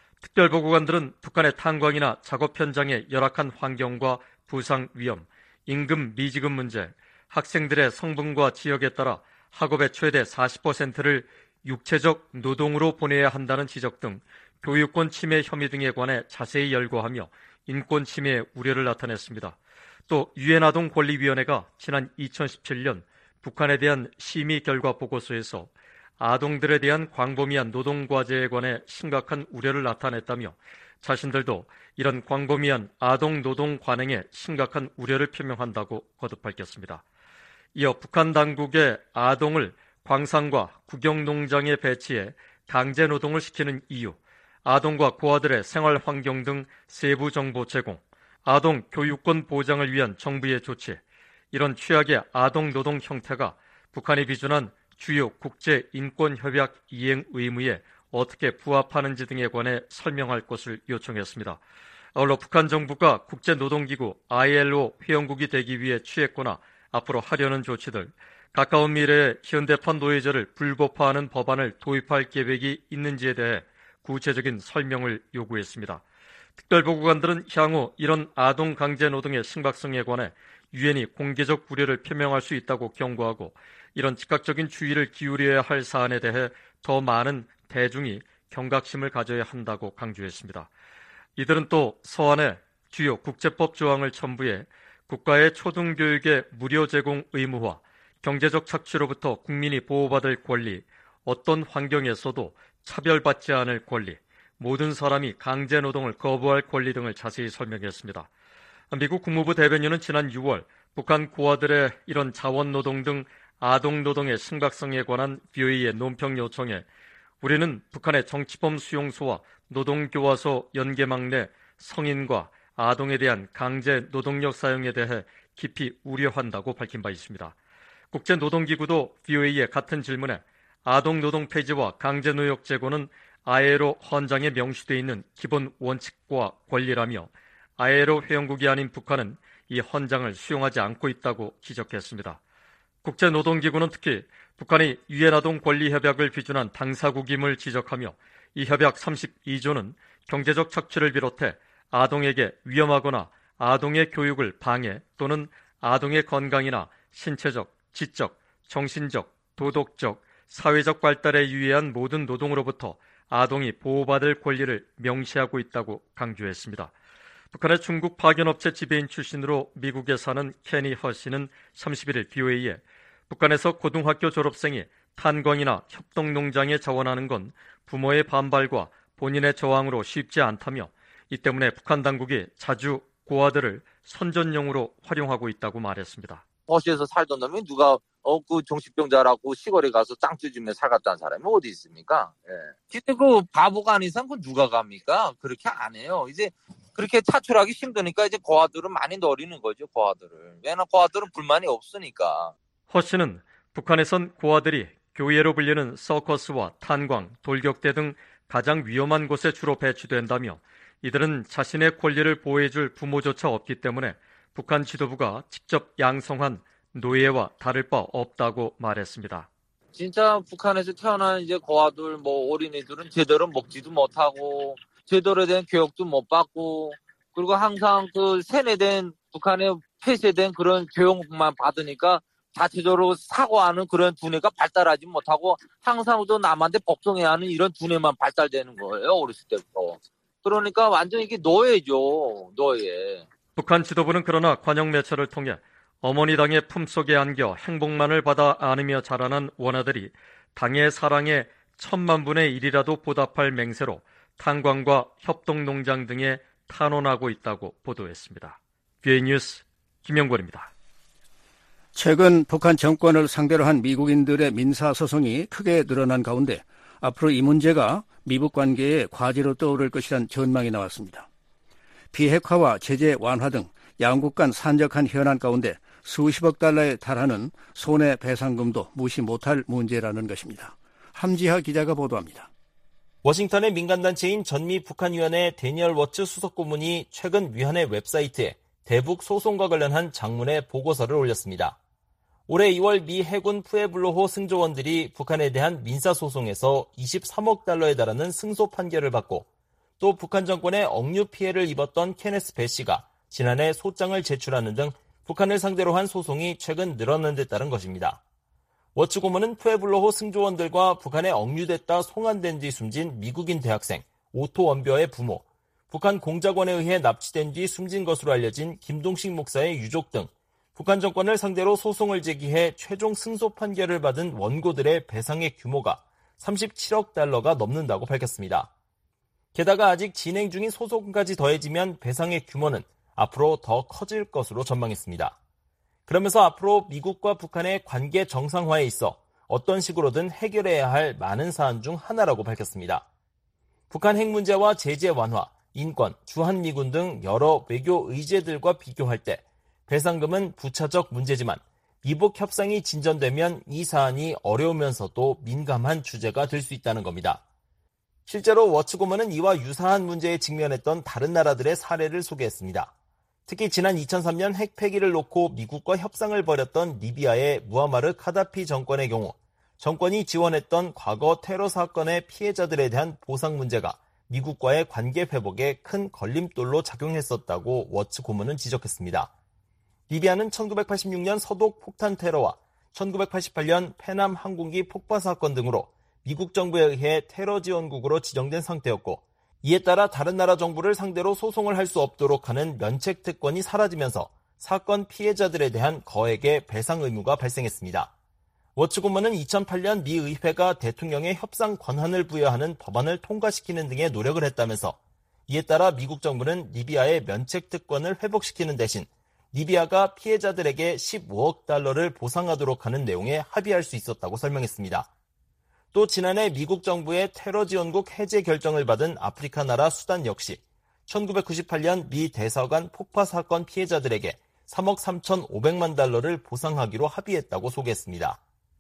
특별보고관들은 북한의 탄광이나 작업 현장의 열악한 환경과 부상 위험, 임금 미지급 문제, 학생들의 성분과 지역에 따라 학업의 최대 사십 퍼센트를 육체적 노동으로 보내야 한다는 지적 등 교육권 침해 혐의 등에 관해 자세히 열거하며 인권 침해의 우려를 나타냈습니다. 또 유엔 아동권리위원회가 지난 이천십칠 년 북한에 대한 심의 결과 보고서에서 아동들에 대한 광범위한 노동과제에 관해 심각한 우려를 나타냈다며 자신들도 이런 광범위한 아동 노동 관행에 심각한 우려를 표명한다고 거듭 밝혔습니다. 이어 북한 당국의 아동을 광산과 국영농장에 배치해 강제 노동을 시키는 이유, 아동과 고아들의 생활 환경 등 세부 정보 제공, 아동 교육권 보장을 위한 정부의 조치, 이런 최악의 아동 노동 형태가 북한이 비준한 주요 국제 인권 협약 이행 의무에 어떻게 부합하는지 등에 관해 설명할 것을 요청했습니다. 아울러 북한 정부가 국제노동기구 아이엘오 회원국이 되기 위해 취했거나 앞으로 하려는 조치들, 가까운 미래에 현대판 노예제를 불법화하는 법안을 도입할 계획이 있는지에 대해 구체적인 설명을 요구했습니다. 특별보고관들은 향후 이런 아동 강제 노동의 심각성에 관해 유엔이 공개적 우려를 표명할 수 있다고 경고하고 이런 즉각적인 주의를 기울여야 할 사안에 대해 더 많은 대중이 경각심을 가져야 한다고 강조했습니다. 이들은 또 서한에 주요 국제법 조항을 첨부해 국가의 초등교육의 무료 제공 의무화, 경제적 착취로부터 국민이 보호받을 권리, 어떤 환경에서도 차별받지 않을 권리, 모든 사람이 강제 노동을 거부할 권리 등을 자세히 설명했습니다. 미국 국무부 대변인은 지난 유월 북한 고아들의 이런 자원노동 등 아동노동의 심각성에 관한 브이오에이의 논평 요청에 우리는 북한의 정치범 수용소와 노동교화소 연계망 내 성인과 아동에 대한 강제 노동력 사용에 대해 깊이 우려한다고 밝힌 바 있습니다. 국제노동기구도 브이오에이의 같은 질문에 아동노동 폐지와 강제노역 제고는 아이엘오 헌장에 명시되어 있는 기본 원칙과 권리라며 아이엘오 회원국이 아닌 북한은 이 헌장을 수용하지 않고 있다고 지적했습니다. 국제노동기구는 특히 북한이 유엔 아동권리협약을 비준한 당사국임을 지적하며 이 협약 삼십이 조는 경제적 착취를 비롯해 아동에게 위험하거나 아동의 교육을 방해 또는 아동의 건강이나 신체적, 지적, 정신적, 도덕적, 사회적 발달에 유의한 모든 노동으로부터 아동이 보호받을 권리를 명시하고 있다고 강조했습니다. 북한의 중국 파견업체 지배인 출신으로 미국에 사는 케니 허씨는 삼십일 일 브이오에이에 북한에서 고등학교 졸업생이 탄광이나 협동농장에 자원하는 건 부모의 반발과 본인의 저항으로 쉽지 않다며 이 때문에 북한 당국이 자주 고아들을 선전용으로 활용하고 있다고 말했습니다. 도시에서 살던 놈이 누가 어 그 정신병자라고 시골에 가서 짱쭈집에 살갔다는 사람이 어디 있습니까? 예. 근데 그 바보가 아닌 이상 그 누가 갑니까? 그렇게 안 해요. 이제 그렇게 차출하기 힘드니까 이제 고아들은 많이 노리는 거죠. 고아들을. 왜냐면 고아들은 불만이 없으니까. 허 씨는 북한에선 고아들이 교예로 불리는 서커스와 탄광, 돌격대 등 가장 위험한 곳에 주로 배치된다며 이들은 자신의 권리를 보호해줄 부모조차 없기 때문에 북한 지도부가 직접 양성한 노예와 다를 바 없다고 말했습니다. 진짜 북한에서 태어난 이제 고아들, 뭐 어린이들은 제대로 먹지도 못하고 제대로 된 교육도 못 받고 그리고 항상 그 세뇌된 북한에 폐쇄된 그런 교육만 받으니까 자체적으로 사과하는 그런 두뇌가 발달하지 못하고 항상 또 남한테 복종해야 하는 이런 두뇌만 발달되는 거예요. 어렸을 때부터. 그러니까 완전 이게 노예죠. 노예. 북한 지도부는 그러나 관영 매체를 통해 어머니 당의 품속에 안겨 행복만을 받아 안으며 자라난 원아들이 당의 사랑에 천만 분의 일이라도 보답할 맹세로 탄광과 협동농장 등에 탄원하고 있다고 보도했습니다. 비에이 뉴스 김영권입니다. 최근 북한 정권을 상대로 한 미국인들의 민사소송이 크게 늘어난 가운데 앞으로 이 문제가 미북 관계의 과제로 떠오를 것이란 전망이 나왔습니다. 비핵화와 제재 완화 등 양국 간 산적한 현안 가운데 수십억 달러에 달하는 손해배상금도 무시 못할 문제라는 것입니다. 함지하 기자가 보도합니다. 워싱턴의 민간단체인 전미 북한위원회 데니얼 워츠 수석고문이 최근 위원회 웹사이트에 대북 소송과 관련한 장문의 보고서를 올렸습니다. 올해 이월 미 해군 푸에블로호 승조원들이 북한에 대한 민사소송에서 이십삼억 달러에 달하는 승소 판결을 받고 또 북한 정권의 억류 피해를 입었던 케네스 배 씨가 지난해 소장을 제출하는 등 북한을 상대로 한 소송이 최근 늘어난 데 따른 것입니다. 워츠 고문은 푸에블로호 승조원들과 북한에 억류됐다 송환된 뒤 숨진 미국인 대학생 오토 원벼의 부모, 북한 공작원에 의해 납치된 뒤 숨진 것으로 알려진 김동식 목사의 유족 등 북한 정권을 상대로 소송을 제기해 최종 승소 판결을 받은 원고들의 배상의 규모가 삼십칠억 달러가 넘는다고 밝혔습니다. 게다가 아직 진행 중인 소송까지 더해지면 배상의 규모는 앞으로 더 커질 것으로 전망했습니다. 그러면서 앞으로 미국과 북한의 관계 정상화에 있어 어떤 식으로든 해결해야 할 많은 사안 중 하나라고 밝혔습니다. 북한 핵 문제와 제재 완화, 인권, 주한미군 등 여러 외교 의제들과 비교할 때 배상금은 부차적 문제지만 미북 협상이 진전되면 이 사안이 어려우면서도 민감한 주제가 될 수 있다는 겁니다. 실제로 워츠 고문은 이와 유사한 문제에 직면했던 다른 나라들의 사례를 소개했습니다. 특히 지난 이천삼 년 핵 폐기를 놓고 미국과 협상을 벌였던 리비아의 무아마르 카다피 정권의 경우 정권이 지원했던 과거 테러 사건의 피해자들에 대한 보상 문제가 미국과의 관계 회복에 큰 걸림돌로 작용했었다고 워츠 고문은 지적했습니다. 리비아는 천구백팔십육 년 서독 폭탄 테러와 천구백팔십팔 년 페남 항공기 폭파 사건 등으로 미국 정부에 의해 테러 지원국으로 지정된 상태였고 이에 따라 다른 나라 정부를 상대로 소송을 할 수 없도록 하는 면책 특권이 사라지면서 사건 피해자들에 대한 거액의 배상 의무가 발생했습니다. 워츠 고문은 이천팔 년 미 의회가 대통령의 협상 권한을 부여하는 법안을 통과시키는 등의 노력을 했다면서 이에 따라 미국 정부는 리비아의 면책 특권을 회복시키는 대신 리비아가 피해자들에게 십오억 달러를 보상하도록 하는 내용에 합의할 수 있었다고 설명했습니다. 또 지난해 미국 정부의 테러 지원국 해제 결정을 받은 아프리카 나라 수단 역시 천구백구십팔 년 미 대사관 폭파 사건 피해자들에게 삼억 삼천오백만 달러를 보상하기로 합의했다고 소개했습니다.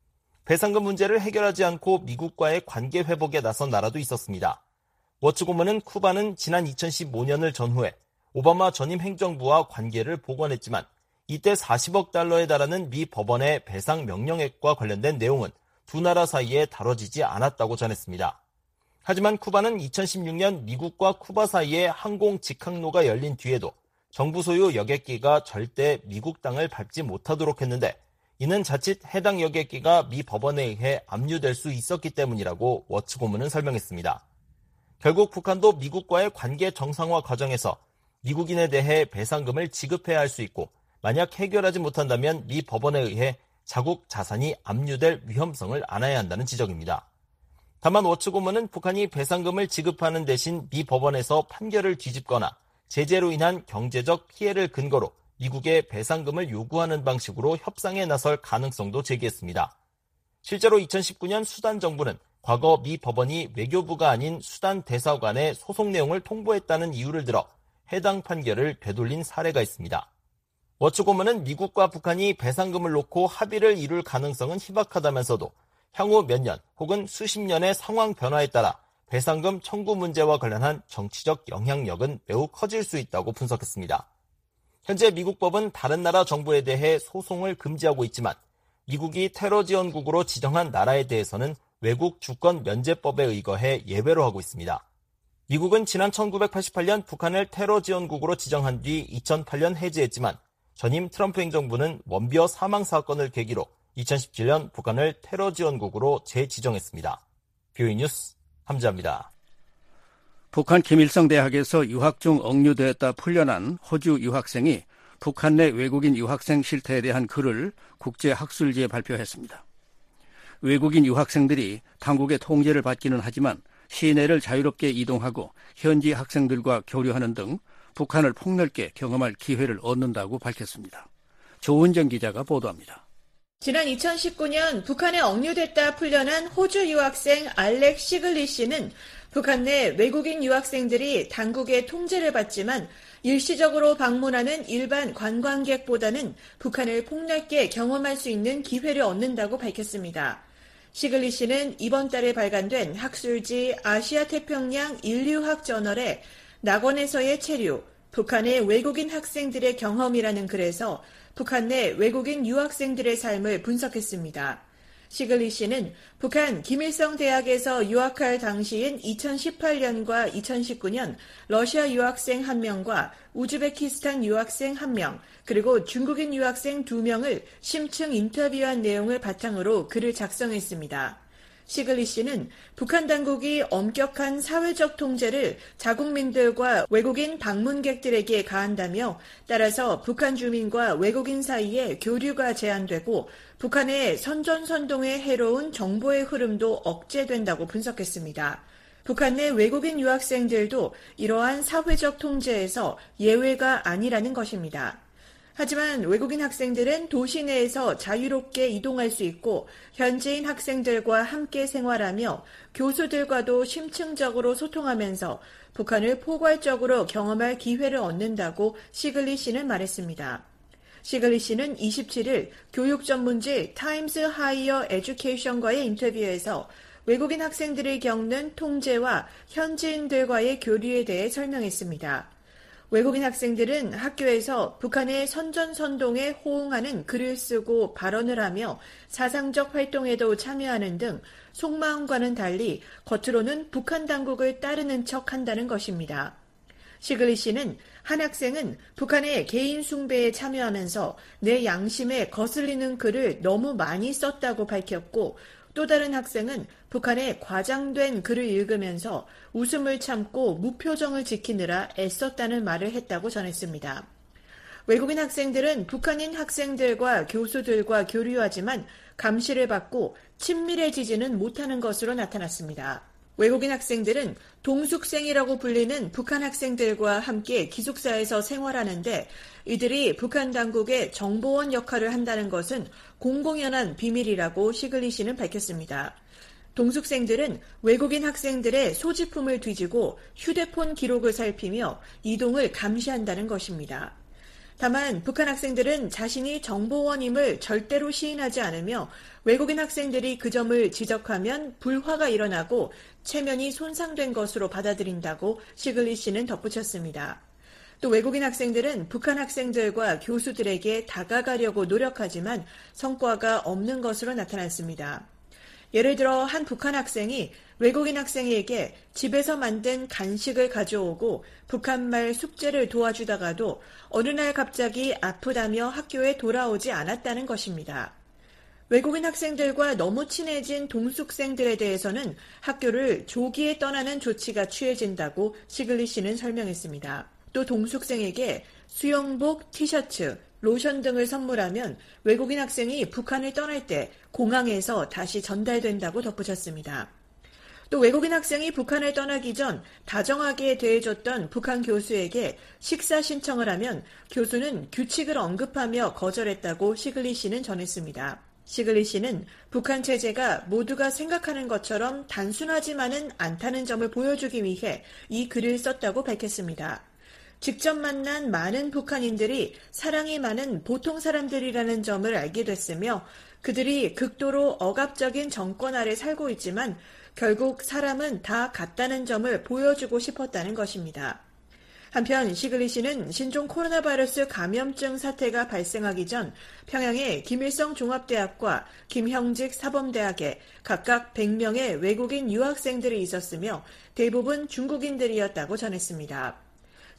배상금 문제를 해결하지 않고 미국과의 관계 회복에 나선 나라도 있었습니다. 워츠 고문은 쿠바는 지난 이천십오 년을 전후해 오바마 전임 행정부와 관계를 복원했지만 이때 사십억 달러에 달하는 미 법원의 배상 명령액과 관련된 내용은 두 나라 사이에 다뤄지지 않았다고 전했습니다. 하지만 쿠바는 이천십육 년 미국과 쿠바 사이에 항공 직항로가 열린 뒤에도 정부 소유 여객기가 절대 미국 땅을 밟지 못하도록 했는데 이는 자칫 해당 여객기가 미 법원에 의해 압류될 수 있었기 때문이라고 워츠 고문은 설명했습니다. 결국 북한도 미국과의 관계 정상화 과정에서 미국인에 대해 배상금을 지급해야 할 수 있고 만약 해결하지 못한다면 미 법원에 의해 자국 자산이 압류될 위험성을 안아야 한다는 지적입니다. 다만 워츠 고문은 북한이 배상금을 지급하는 대신 미 법원에서 판결을 뒤집거나 제재로 인한 경제적 피해를 근거로 미국에 배상금을 요구하는 방식으로 협상에 나설 가능성도 제기했습니다. 실제로 이천십구 년 수단 정부는 과거 미 법원이 외교부가 아닌 수단 대사관에 소송 내용을 통보했다는 이유를 들어 해당 판결을 되돌린 사례가 있습니다. 워츠 고문은 미국과 북한이 배상금을 놓고 합의를 이룰 가능성은 희박하다면서도 향후 몇 년 혹은 수십 년의 상황 변화에 따라 배상금 청구 문제와 관련한 정치적 영향력은 매우 커질 수 있다고 분석했습니다. 현재 미국 법은 다른 나라 정부에 대해 소송을 금지하고 있지만 미국이 테러 지원국으로 지정한 나라에 대해서는 외국 주권 면제법에 의거해 예외로 하고 있습니다. 미국은 지난 천구백팔십팔 년 북한을 테러 지원국으로 지정한 뒤 이천팔 년 해제했지만 전임 트럼프 행정부는 원비어 사망 사건을 계기로 이천십칠 년 북한을 테러 지원국으로 재지정했습니다. 비오이 뉴스 함지아입니다. 북한 김일성 대학에서 유학 중 억류되었다 풀려난 호주 유학생이 북한 내 외국인 유학생 실태에 대한 글을 국제학술지에 발표했습니다. 외국인 유학생들이 당국의 통제를 받기는 하지만 시내를 자유롭게 이동하고 현지 학생들과 교류하는 등 북한을 폭넓게 경험할 기회를 얻는다고 밝혔습니다. 조은정 기자가 보도합니다. 지난 이천십구 년 북한에 억류됐다 풀려난 호주 유학생 알렉 시글리 씨는 북한 내 외국인 유학생들이 당국의 통제를 받지만 일시적으로 방문하는 일반 관광객보다는 북한을 폭넓게 경험할 수 있는 기회를 얻는다고 밝혔습니다. 시글리 씨는 이번 달에 발간된 학술지 아시아태평양 인류학 저널에 낙원에서의 체류, 북한의 외국인 학생들의 경험이라는 글에서 북한 내 외국인 유학생들의 삶을 분석했습니다. 시글리 씨는 북한 김일성 대학에서 유학할 당시인 이천십팔 년과 이천십구 년 러시아 유학생 한 명과 우즈베키스탄 유학생 한 명, 그리고 중국인 유학생 두 명을 심층 인터뷰한 내용을 바탕으로 글을 작성했습니다. 시글리 씨는 북한 당국이 엄격한 사회적 통제를 자국민들과 외국인 방문객들에게 가한다며 따라서 북한 주민과 외국인 사이에 교류가 제한되고 북한의 선전선동에 해로운 정보의 흐름도 억제된다고 분석했습니다. 북한 내 외국인 유학생들도 이러한 사회적 통제에서 예외가 아니라는 것입니다. 하지만 외국인 학생들은 도시 내에서 자유롭게 이동할 수 있고 현지인 학생들과 함께 생활하며 교수들과도 심층적으로 소통하면서 북한을 포괄적으로 경험할 기회를 얻는다고 시글리 씨는 말했습니다. 시글리 씨는 이십칠 일 교육 전문지 타임스 하이어 에듀케이션과의 인터뷰에서 외국인 학생들이 겪는 통제와 현지인들과의 교류에 대해 설명했습니다. 외국인 학생들은 학교에서 북한의 선전선동에 호응하는 글을 쓰고 발언을 하며 사상적 활동에도 참여하는 등 속마음과는 달리 겉으로는 북한 당국을 따르는 척 한다는 것입니다. 시글리 씨는 한 학생은 북한의 개인 숭배에 참여하면서 내 양심에 거슬리는 글을 너무 많이 썼다고 밝혔고 또 다른 학생은 북한의 과장된 글을 읽으면서 웃음을 참고 무표정을 지키느라 애썼다는 말을 했다고 전했습니다. 외국인 학생들은 북한인 학생들과 교수들과 교류하지만 감시를 받고 친밀해지지는 못하는 것으로 나타났습니다. 외국인 학생들은 동숙생이라고 불리는 북한 학생들과 함께 기숙사에서 생활하는데 이들이 북한 당국의 정보원 역할을 한다는 것은 공공연한 비밀이라고 시글리 씨는 밝혔습니다. 동숙생들은 외국인 학생들의 소지품을 뒤지고 휴대폰 기록을 살피며 이동을 감시한다는 것입니다. 다만 북한 학생들은 자신이 정보원임을 절대로 시인하지 않으며 외국인 학생들이 그 점을 지적하면 불화가 일어나고 체면이 손상된 것으로 받아들인다고 시글리 씨는 덧붙였습니다. 또 외국인 학생들은 북한 학생들과 교수들에게 다가가려고 노력하지만 성과가 없는 것으로 나타났습니다. 예를 들어 한 북한 학생이 외국인 학생에게 집에서 만든 간식을 가져오고 북한말 숙제를 도와주다가도 어느 날 갑자기 아프다며 학교에 돌아오지 않았다는 것입니다. 외국인 학생들과 너무 친해진 동숙생들에 대해서는 학교를 조기에 떠나는 조치가 취해진다고 시글리 씨는 설명했습니다. 또 동숙생에게 수영복, 티셔츠, 로션 등을 선물하면 외국인 학생이 북한을 떠날 때 공항에서 다시 전달된다고 덧붙였습니다. 또 외국인 학생이 북한을 떠나기 전 다정하게 대해줬던 북한 교수에게 식사 신청을 하면 교수는 규칙을 언급하며 거절했다고 시글리 씨는 전했습니다. 시글리 씨는 북한 체제가 모두가 생각하는 것처럼 단순하지만은 않다는 점을 보여주기 위해 이 글을 썼다고 밝혔습니다. 직접 만난 많은 북한인들이 사랑이 많은 보통 사람들이라는 점을 알게 됐으며 그들이 극도로 억압적인 정권 아래 살고 있지만 결국 사람은 다 같다는 점을 보여주고 싶었다는 것입니다. 한편 시글리 씨는 신종 코로나 바이러스 감염증 사태가 발생하기 전 평양의 김일성 종합대학과 김형직 사범대학에 각각 백 명의 외국인 유학생들이 있었으며 대부분 중국인들이었다고 전했습니다.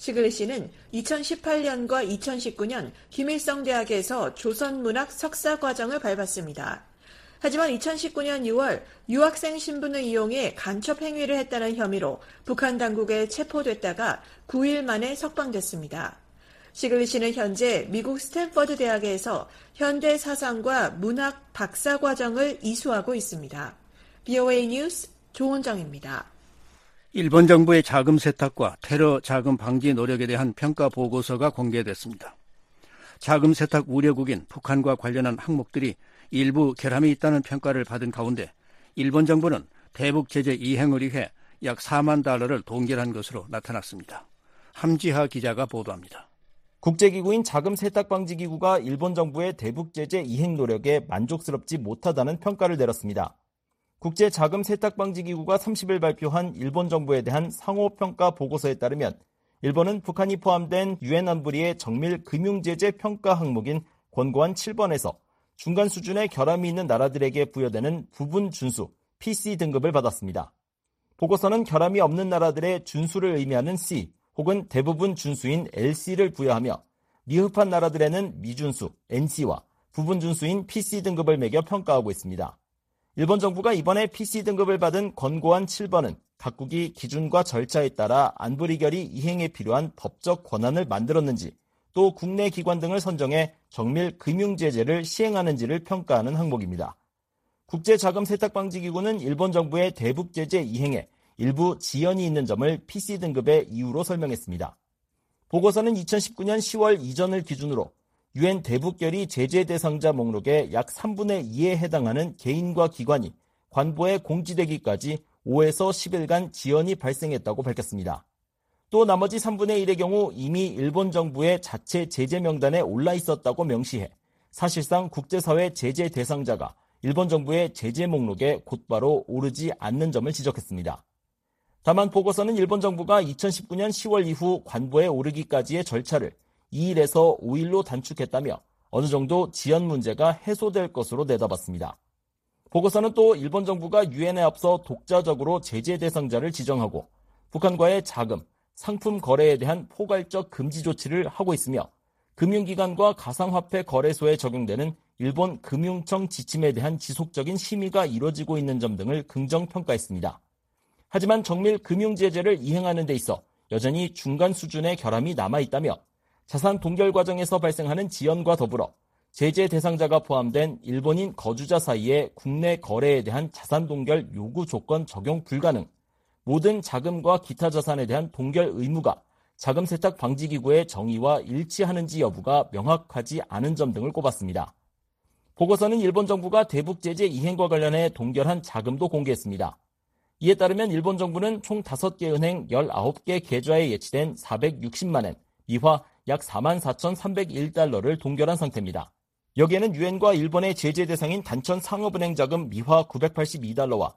시글리 씨는 이천십팔 년과 이천십구 년 김일성 대학에서 조선문학 석사 과정을 밟았습니다. 하지만 이천십구 년 유월 유학생 신분을 이용해 간첩 행위를 했다는 혐의로 북한 당국에 체포됐다가 구 일 만에 석방됐습니다. 시글리 씨는 현재 미국 스탠퍼드 대학에서 현대 사상과 문학 박사 과정을 이수하고 있습니다. 비오에이 뉴스 조은정입니다. 일본 정부의 자금 세탁과 테러 자금 방지 노력에 대한 평가 보고서가 공개됐습니다. 자금 세탁 우려국인 북한과 관련한 항목들이 일부 결함이 있다는 평가를 받은 가운데 일본 정부는 대북 제재 이행을 위해 약 사만 달러를 동결한 것으로 나타났습니다. 함지하 기자가 보도합니다. 국제기구인 자금세탁방지기구가 일본 정부의 대북 제재 이행 노력에 만족스럽지 못하다는 평가를 내렸습니다. 국제자금세탁방지기구가 삼십 일 발표한 일본 정부에 대한 상호평가 보고서에 따르면 일본은 북한이 포함된 유엔 안보리의 정밀 금융제재 평가 항목인 권고안 칠 번에서 중간 수준의 결함이 있는 나라들에게 부여되는 부분 준수 피씨 등급을 받았습니다. 보고서는 결함이 없는 나라들의 준수를 의미하는 C 혹은 대부분 준수인 엘씨를 부여하며 미흡한 나라들에는 미준수 엔씨와 부분 준수인 피씨 등급을 매겨 평가하고 있습니다. 일본 정부가 이번에 피씨 등급을 받은 권고안 칠 번은 각국이 기준과 절차에 따라 안보리결의 이행에 필요한 법적 권한을 만들었는지 또 국내 기관 등을 선정해 정밀 금융제재를 시행하는지를 평가하는 항목입니다. 국제자금세탁방지기구는 일본 정부의 대북제재 이행에 일부 지연이 있는 점을 피씨 등급의 이유로 설명했습니다. 보고서는 이천십구 년 시월 이전을 기준으로 유엔 대북결의 제재 대상자 목록의 약 삼분의 이에 해당하는 개인과 기관이 관보에 공지되기까지 오에서 십 일간 지연이 발생했다고 밝혔습니다. 또 나머지 삼분의 일의 경우 이미 일본 정부의 자체 제재 명단에 올라 있었다고 명시해 사실상 국제사회 제재 대상자가 일본 정부의 제재 목록에 곧바로 오르지 않는 점을 지적했습니다. 다만 보고서는 일본 정부가 이천십구 년 시월 이후 관보에 오르기까지의 절차를 이 일에서 오 일로 단축했다며 어느 정도 지연 문제가 해소될 것으로 내다봤습니다. 보고서는 또 일본 정부가 유엔에 앞서 독자적으로 제재 대상자를 지정하고 북한과의 자금, 상품 거래에 대한 포괄적 금지 조치를 하고 있으며 금융기관과 가상화폐 거래소에 적용되는 일본 금융청 지침에 대한 지속적인 심의가 이루어지고 있는 점 등을 긍정평가했습니다. 하지만 정밀 금융제재를 이행하는 데 있어 여전히 중간 수준의 결함이 남아있다며 자산 동결 과정에서 발생하는 지연과 더불어 제재 대상자가 포함된 일본인 거주자 사이의 국내 거래에 대한 자산 동결 요구 조건 적용 불가능, 모든 자금과 기타 자산에 대한 동결 의무가 자금 세탁 방지 기구의 정의와 일치하는지 여부가 명확하지 않은 점 등을 꼽았습니다. 보고서는 일본 정부가 대북 제재 이행과 관련해 동결한 자금도 공개했습니다. 이에 따르면 일본 정부는 총 다섯 개 은행 열아홉 개 계좌에 예치된 사백육십만 엔, 미화 약 사만 사천삼백일 달러를 동결한 상태입니다. 여기에는 유엔과 일본의 제재 대상인 단천 상업은행 자금 미화 구백팔십이 달러와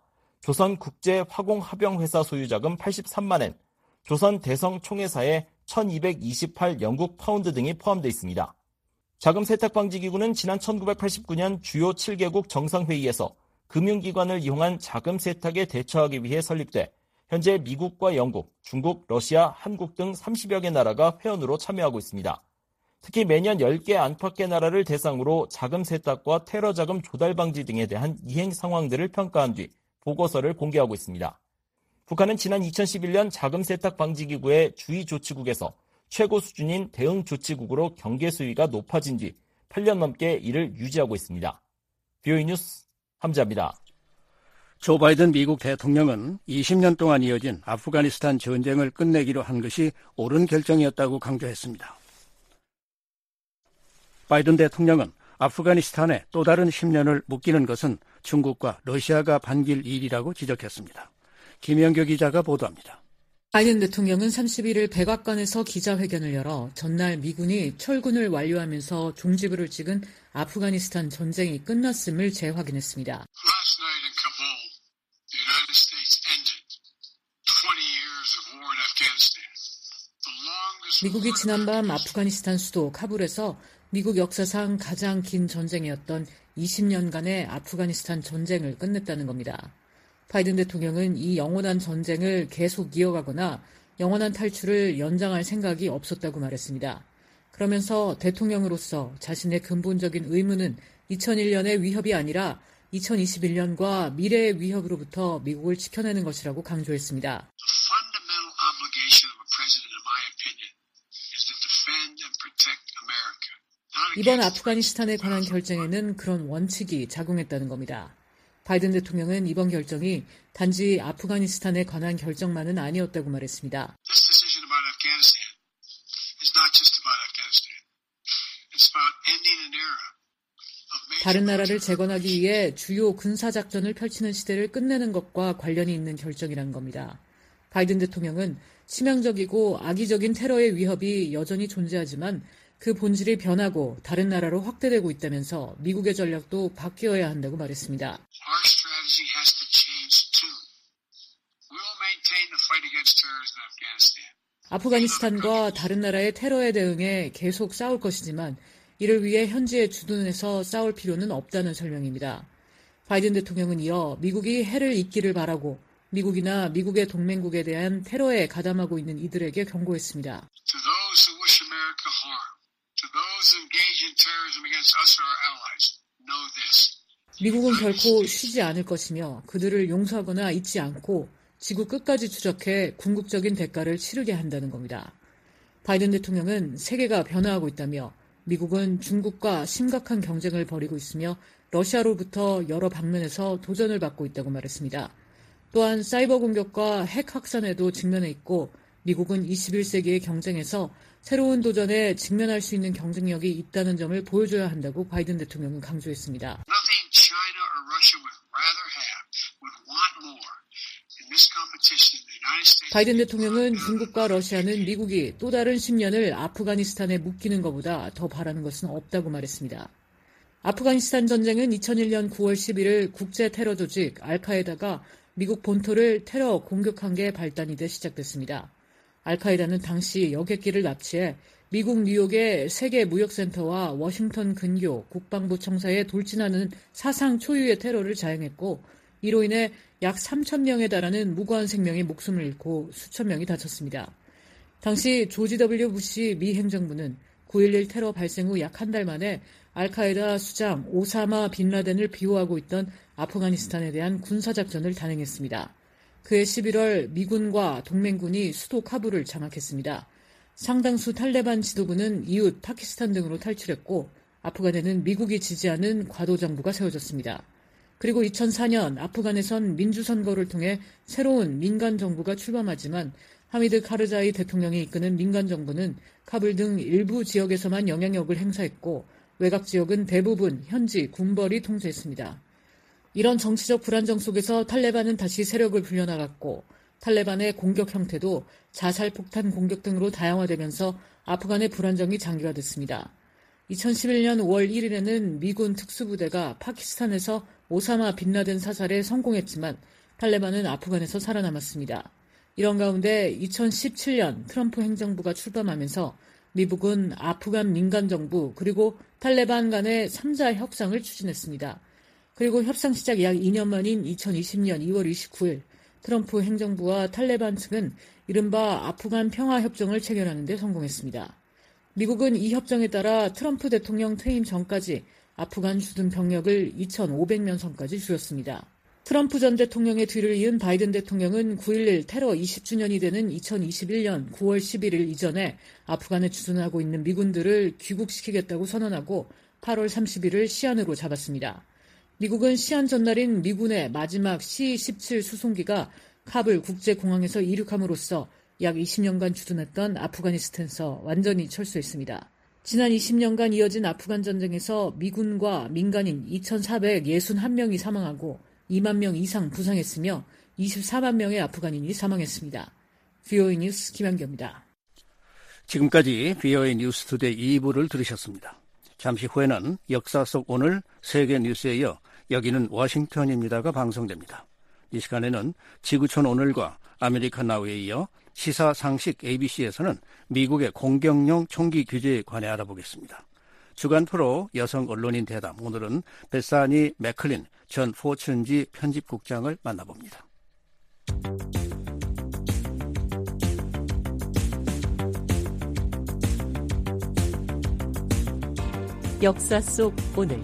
조선국제화공합병회사 소유자금 팔십삼만 엔, 조선 대성총회사의 천이백이십팔 영국 파운드 등이 포함되어 있습니다. 자금세탁방지기구는 지난 천구백팔십구 년 주요 칠 개국 정상회의에서 금융기관을 이용한 자금 세탁에 대처하기 위해 설립돼 현재 미국과 영국, 중국, 러시아, 한국 등 삼십여 개 나라가 회원으로 참여하고 있습니다. 특히 매년 열 개 안팎의 나라를 대상으로 자금 세탁과 테러 자금 조달 방지 등에 대한 이행 상황들을 평가한 뒤 보고서를 공개하고 있습니다. 북한은 지난 이천십일 년 자금세탁방지기구의 주의조치국에서 최고 수준인 대응조치국으로 경계 수위가 높아진 뒤 팔 년 넘게 이를 유지하고 있습니다. 비오이 뉴스 함지아입니다. 조 바이든 미국 대통령은 이십 년 동안 이어진 아프가니스탄 전쟁을 끝내기로 한 것이 옳은 결정이었다고 강조했습니다. 바이든 대통령은 아프가니스탄에 또 다른 십 년을 묵기는 것은 중국과 러시아가 반길 일이라고 지적했습니다. 김영교 기자가 보도합니다. 바이든 대통령은 삼십일 일 백악관에서 기자회견을 열어 전날 미군이 철군을 완료하면서 종지부를 찍은 아프가니스탄 전쟁이 끝났음을 재확인했습니다. 미국이 지난밤 아프가니스탄 수도 카불에서 미국 역사상 가장 긴 전쟁이었던 이십 년간의 아프가니스탄 전쟁을 끝냈다는 겁니다. 바이든 대통령은 이 영원한 전쟁을 계속 이어가거나 영원한 탈출을 연장할 생각이 없었다고 말했습니다. 그러면서 대통령으로서 자신의 근본적인 의무는 이천일 년의 위협이 아니라 이천이십일 년과 미래의 위협으로부터 미국을 지켜내는 것이라고 강조했습니다. 이번 아프가니스탄에 관한 결정에는 그런 원칙이 작용했다는 겁니다. 바이든 대통령은 이번 결정이 단지 아프가니스탄에 관한 결정만은 아니었다고 말했습니다. 다른 나라를 재건하기 위해 주요 군사작전을 펼치는 시대를 끝내는 것과 관련이 있는 결정이라는 겁니다. 바이든 대통령은 치명적이고 악의적인 테러의 위협이 여전히 존재하지만 그 본질이 변하고 다른 나라로 확대되고 있다면서 미국의 전략도 바뀌어야 한다고 말했습니다. 아프가니스탄과 다른 나라의 테러에 대응해 계속 싸울 것이지만 이를 위해 현지에 주둔해서 싸울 필요는 없다는 설명입니다. 바이든 대통령은 이어 미국이 해를 잇기를 바라고 미국이나 미국의 동맹국에 대한 테러에 가담하고 있는 이들에게 경고했습니다. 미국은 결코 쉬지 않을 것이며 그들을 용서하거나 잊지 않고 지구 끝까지 추적해 궁극적인 대가를 치르게 한다는 겁니다. 바이든 대통령은 세계가 변화하고 있다며 미국은 중국과 심각한 경쟁을 벌이고 있으며 러시아로부터 여러 방면에서 도전을 받고 있다고 말했습니다. 또한 사이버 공격과 핵 확산에도 직면해 있고 미국은 이십일 세기의 경쟁에서 새로운 도전에 직면할 수 있는 경쟁력이 있다는 점을 보여줘야 한다고 바이든 대통령은 강조했습니다. 바이든 대통령은 중국과 러시아는 미국이 또 다른 십 년을 아프가니스탄에 묶이는 것보다 더 바라는 것은 없다고 말했습니다. 아프가니스탄 전쟁은 이천일 년 구월 십일일 국제 테러 조직 알카에다가 미국 본토를 테러 공격한 게 발단이 돼 시작됐습니다. 알카에다는 당시 여객기를 납치해 미국 뉴욕의 세계 무역센터와 워싱턴 근교 국방부 청사에 돌진하는 사상 초유의 테러를 자행했고 이로 인해 약 삼천 명에 달하는 무고한 생명이 목숨을 잃고 수천 명이 다쳤습니다. 당시 조지 더블유 부시 미 행정부는 구일일 테러 발생 후 약 한 달 만에 알카에다 수장 오사마 빈 라덴을 비호하고 있던 아프가니스탄에 대한 군사작전을 단행했습니다. 그해 십일월 미군과 동맹군이 수도 카불을 장악했습니다. 상당수 탈레반 지도부는 이웃 파키스탄 등으로 탈출했고 아프간에는 미국이 지지하는 과도 정부가 세워졌습니다. 그리고 이천사 년 아프간에선 민주선거를 통해 새로운 민간정부가 출범하지만 하미드 카르자이 대통령이 이끄는 민간정부는 카불 등 일부 지역에서만 영향력을 행사했고 외곽 지역은 대부분 현지 군벌이 통제했습니다. 이런 정치적 불안정 속에서 탈레반은 다시 세력을 불려나갔고 탈레반의 공격 형태도 자살폭탄 공격 등으로 다양화되면서 아프간의 불안정이 장기화됐습니다. 이천십일 년 오월 일일에는 미군 특수부대가 파키스탄에서 오사마 빈 라덴 사살에 성공했지만 탈레반은 아프간에서 살아남았습니다. 이런 가운데 이천십칠 년 트럼프 행정부가 출범하면서 미국은 아프간 민간정부 그리고 탈레반 간의 삼 자 협상을 추진했습니다. 그리고 협상 시작 약 이 년 만인 이천이십 년 이월 이십구일 트럼프 행정부와 탈레반 측은 이른바 아프간 평화협정을 체결하는 데 성공했습니다. 미국은 이 협정에 따라 트럼프 대통령 퇴임 전까지 아프간 주둔 병력을 이천오백 명 선까지 줄였습니다. 트럼프 전 대통령의 뒤를 이은 바이든 대통령은 구일일 테러 이십 주년이 되는 이천이십일 년 구월 십일일 이전에 아프간에 주둔하고 있는 미군들을 귀국시키겠다고 선언하고 팔월 삼십일을 시한으로 잡았습니다. 미국은 시한 전날인 미군의 마지막 씨 십칠 수송기가 카불 국제공항에서 이륙함으로써 약 이십 년간 주둔했던 아프가니스탄에서 완전히 철수했습니다. 지난 이십 년간 이어진 아프간 전쟁에서 미군과 민간인 이천사백육십일 명이 사망하고 이만 명 이상 부상했으며 이십사만 명의 아프간인이 사망했습니다. 브이오에이 뉴스 김한규입니다. 지금까지 브이오에이 뉴스 투데이 이 부를 들으셨습니다. 잠시 후에는 역사 속 오늘 세계 뉴스에 이어 여기는 워싱턴입니다가 방송됩니다. 이 시간에는 지구촌 오늘과 아메리칸 나우에 이어 시사상식 에이비씨에서는 미국의 공격용 총기 규제에 관해 알아보겠습니다. 주간 프로 여성 언론인 대담, 오늘은 베사니 맥클린 전 포춘지 편집국장을 만나봅니다. 역사 속 오늘.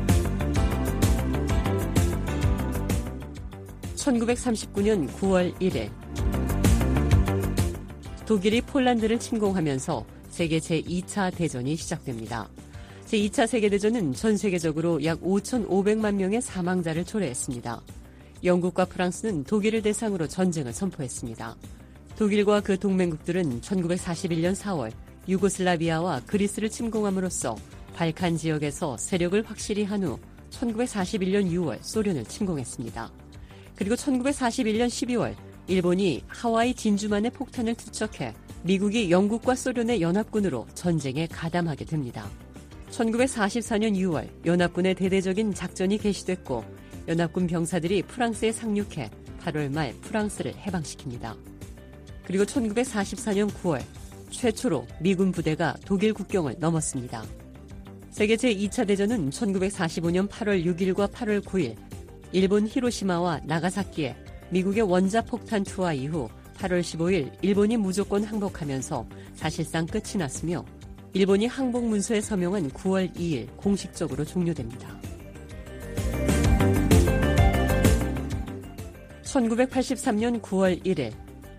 천구백삼십구 년 구월 일일 독일이 폴란드를 침공하면서 세계 제이 차 대전이 시작됩니다. 제이 차 세계대전은 전 세계적으로 약 오천오백만 명의 사망자를 초래했습니다. 영국과 프랑스는 독일을 대상으로 전쟁을 선포했습니다. 독일과 그 동맹국들은 천구백사십일 년 사월 유고슬라비아와 그리스를 침공함으로써 발칸 지역에서 세력을 확실히 한 후 천구백사십일 년 유월 소련을 침공했습니다. 그리고 천구백사십일 년 십이월 일본이 하와이 진주만의 폭탄을 투척해 미국이 영국과 소련의 연합군으로 전쟁에 가담하게 됩니다. 천구백사십사 년 유월 연합군의 대대적인 작전이 개시됐고 연합군 병사들이 프랑스에 상륙해 팔월 말 프랑스를 해방시킵니다. 그리고 천구백사십사 년 구월 최초로 미군 부대가 독일 국경을 넘었습니다. 세계 제이 차 대전은 천구백사십오 년 팔월 육일과 팔월 구일 일본 히로시마와 나가사키에 미국의 원자폭탄 투하 이후 팔월 십오일 일본이 무조건 항복하면서 사실상 끝이 났으며 일본이 항복 문서에 서명한 구월 이일 공식적으로 종료됩니다. 천구백팔십삼 년 구월 일일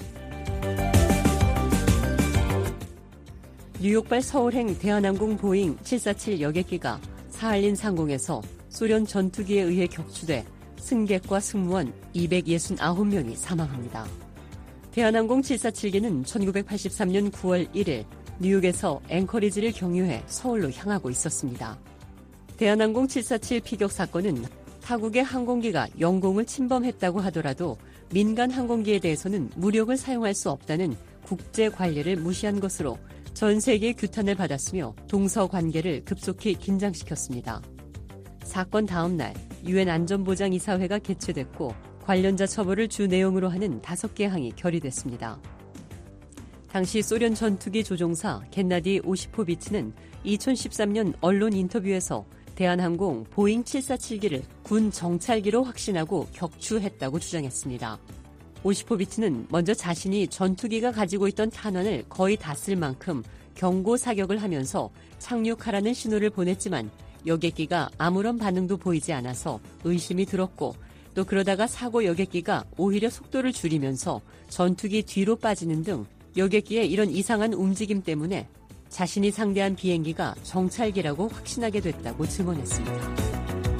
뉴욕발 서울행 대한항공 보잉 칠사칠 여객기가 사할린 상공에서 소련 전투기에 의해 격추돼 승객과 승무원 이백육십구 명이 사망합니다. 대한항공 칠사칠기는 천구백팔십삼 년 구월 일일 뉴욕에서 앵커리지를 경유해 서울로 향하고 있었습니다. 대한항공 칠사칠 피격 사건은 타국의 항공기가 영공을 침범했다고 하더라도 민간 항공기에 대해서는 무력을 사용할 수 없다는 국제 관례를 무시한 것으로 전 세계의 규탄을 받았으며 동서 관계를 급속히 긴장시켰습니다. 사건 다음 날 유엔 안전보장이사회가 개최됐고 관련자 처벌을 주 내용으로 하는 다섯 개 항이 결의됐습니다. 당시 소련 전투기 조종사 겐나디 오시포비츠는 이천십삼 년 언론 인터뷰에서 대한항공 보잉 칠사칠기를 군 정찰기로 확신하고 격추했다고 주장했습니다. 오시포비츠는 먼저 자신이 전투기가 가지고 있던 탄환을 거의 다 쓸 만큼 경고 사격을 하면서 착륙하라는 신호를 보냈지만 여객기가 아무런 반응도 보이지 않아서 의심이 들었고 또 그러다가 사고 여객기가 오히려 속도를 줄이면서 전투기 뒤로 빠지는 등 여객기의 이런 이상한 움직임 때문에 자신이 상대한 비행기가 정찰기라고 확신하게 됐다고 증언했습니다.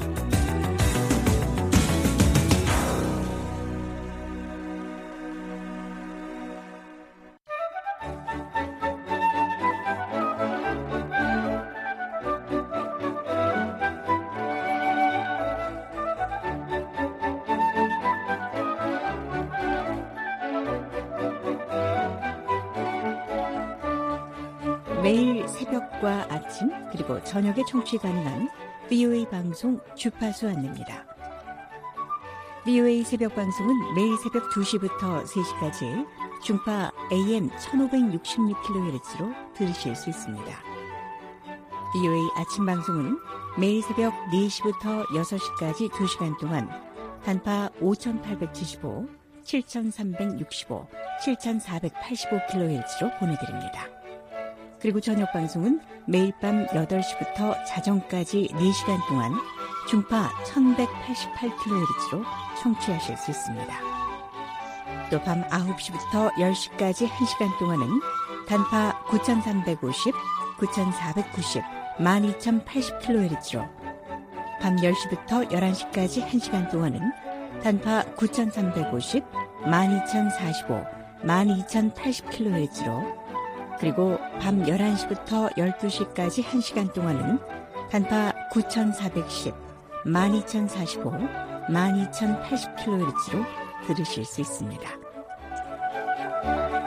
매일 새벽과 아침 그리고 저녁에 청취 가능한 브이오에이 방송 주파수 안내입니다. 브이오에이 새벽 방송은 매일 새벽 두 시부터 세 시까지 중파 에이엠 천오백육십육 킬로헤르츠로 들으실 수 있습니다. 브이오에이 아침 방송은 매일 새벽 네 시부터 여섯 시까지 두 시간 동안 단파 오천팔백칠십오, 칠천삼백육십오, 칠천사백팔십오 킬로헤르츠로 보내드립니다. 그리고 저녁 방송은 매일 밤 여덟 시부터 자정까지 네 시간 동안 중파 천백팔십팔 킬로헤르츠로 청취하실 수 있습니다. 또 밤 아홉 시부터 열 시까지 한 시간 동안은 단파 구천삼백오십, 구천사백구십, 만 이천팔십 킬로헤르츠로 밤 열 시부터 열한 시까지 한 시간 동안은 단파 구천삼백오십, 만 이천사십오, 만 이천팔십 킬로헤르츠로 그리고 밤 열한 시부터 열두 시까지 한 시간 동안은 단파 구천사백십, 만 이천사십오, 만 이천팔십 킬로헤르츠로 들으실 수 있습니다.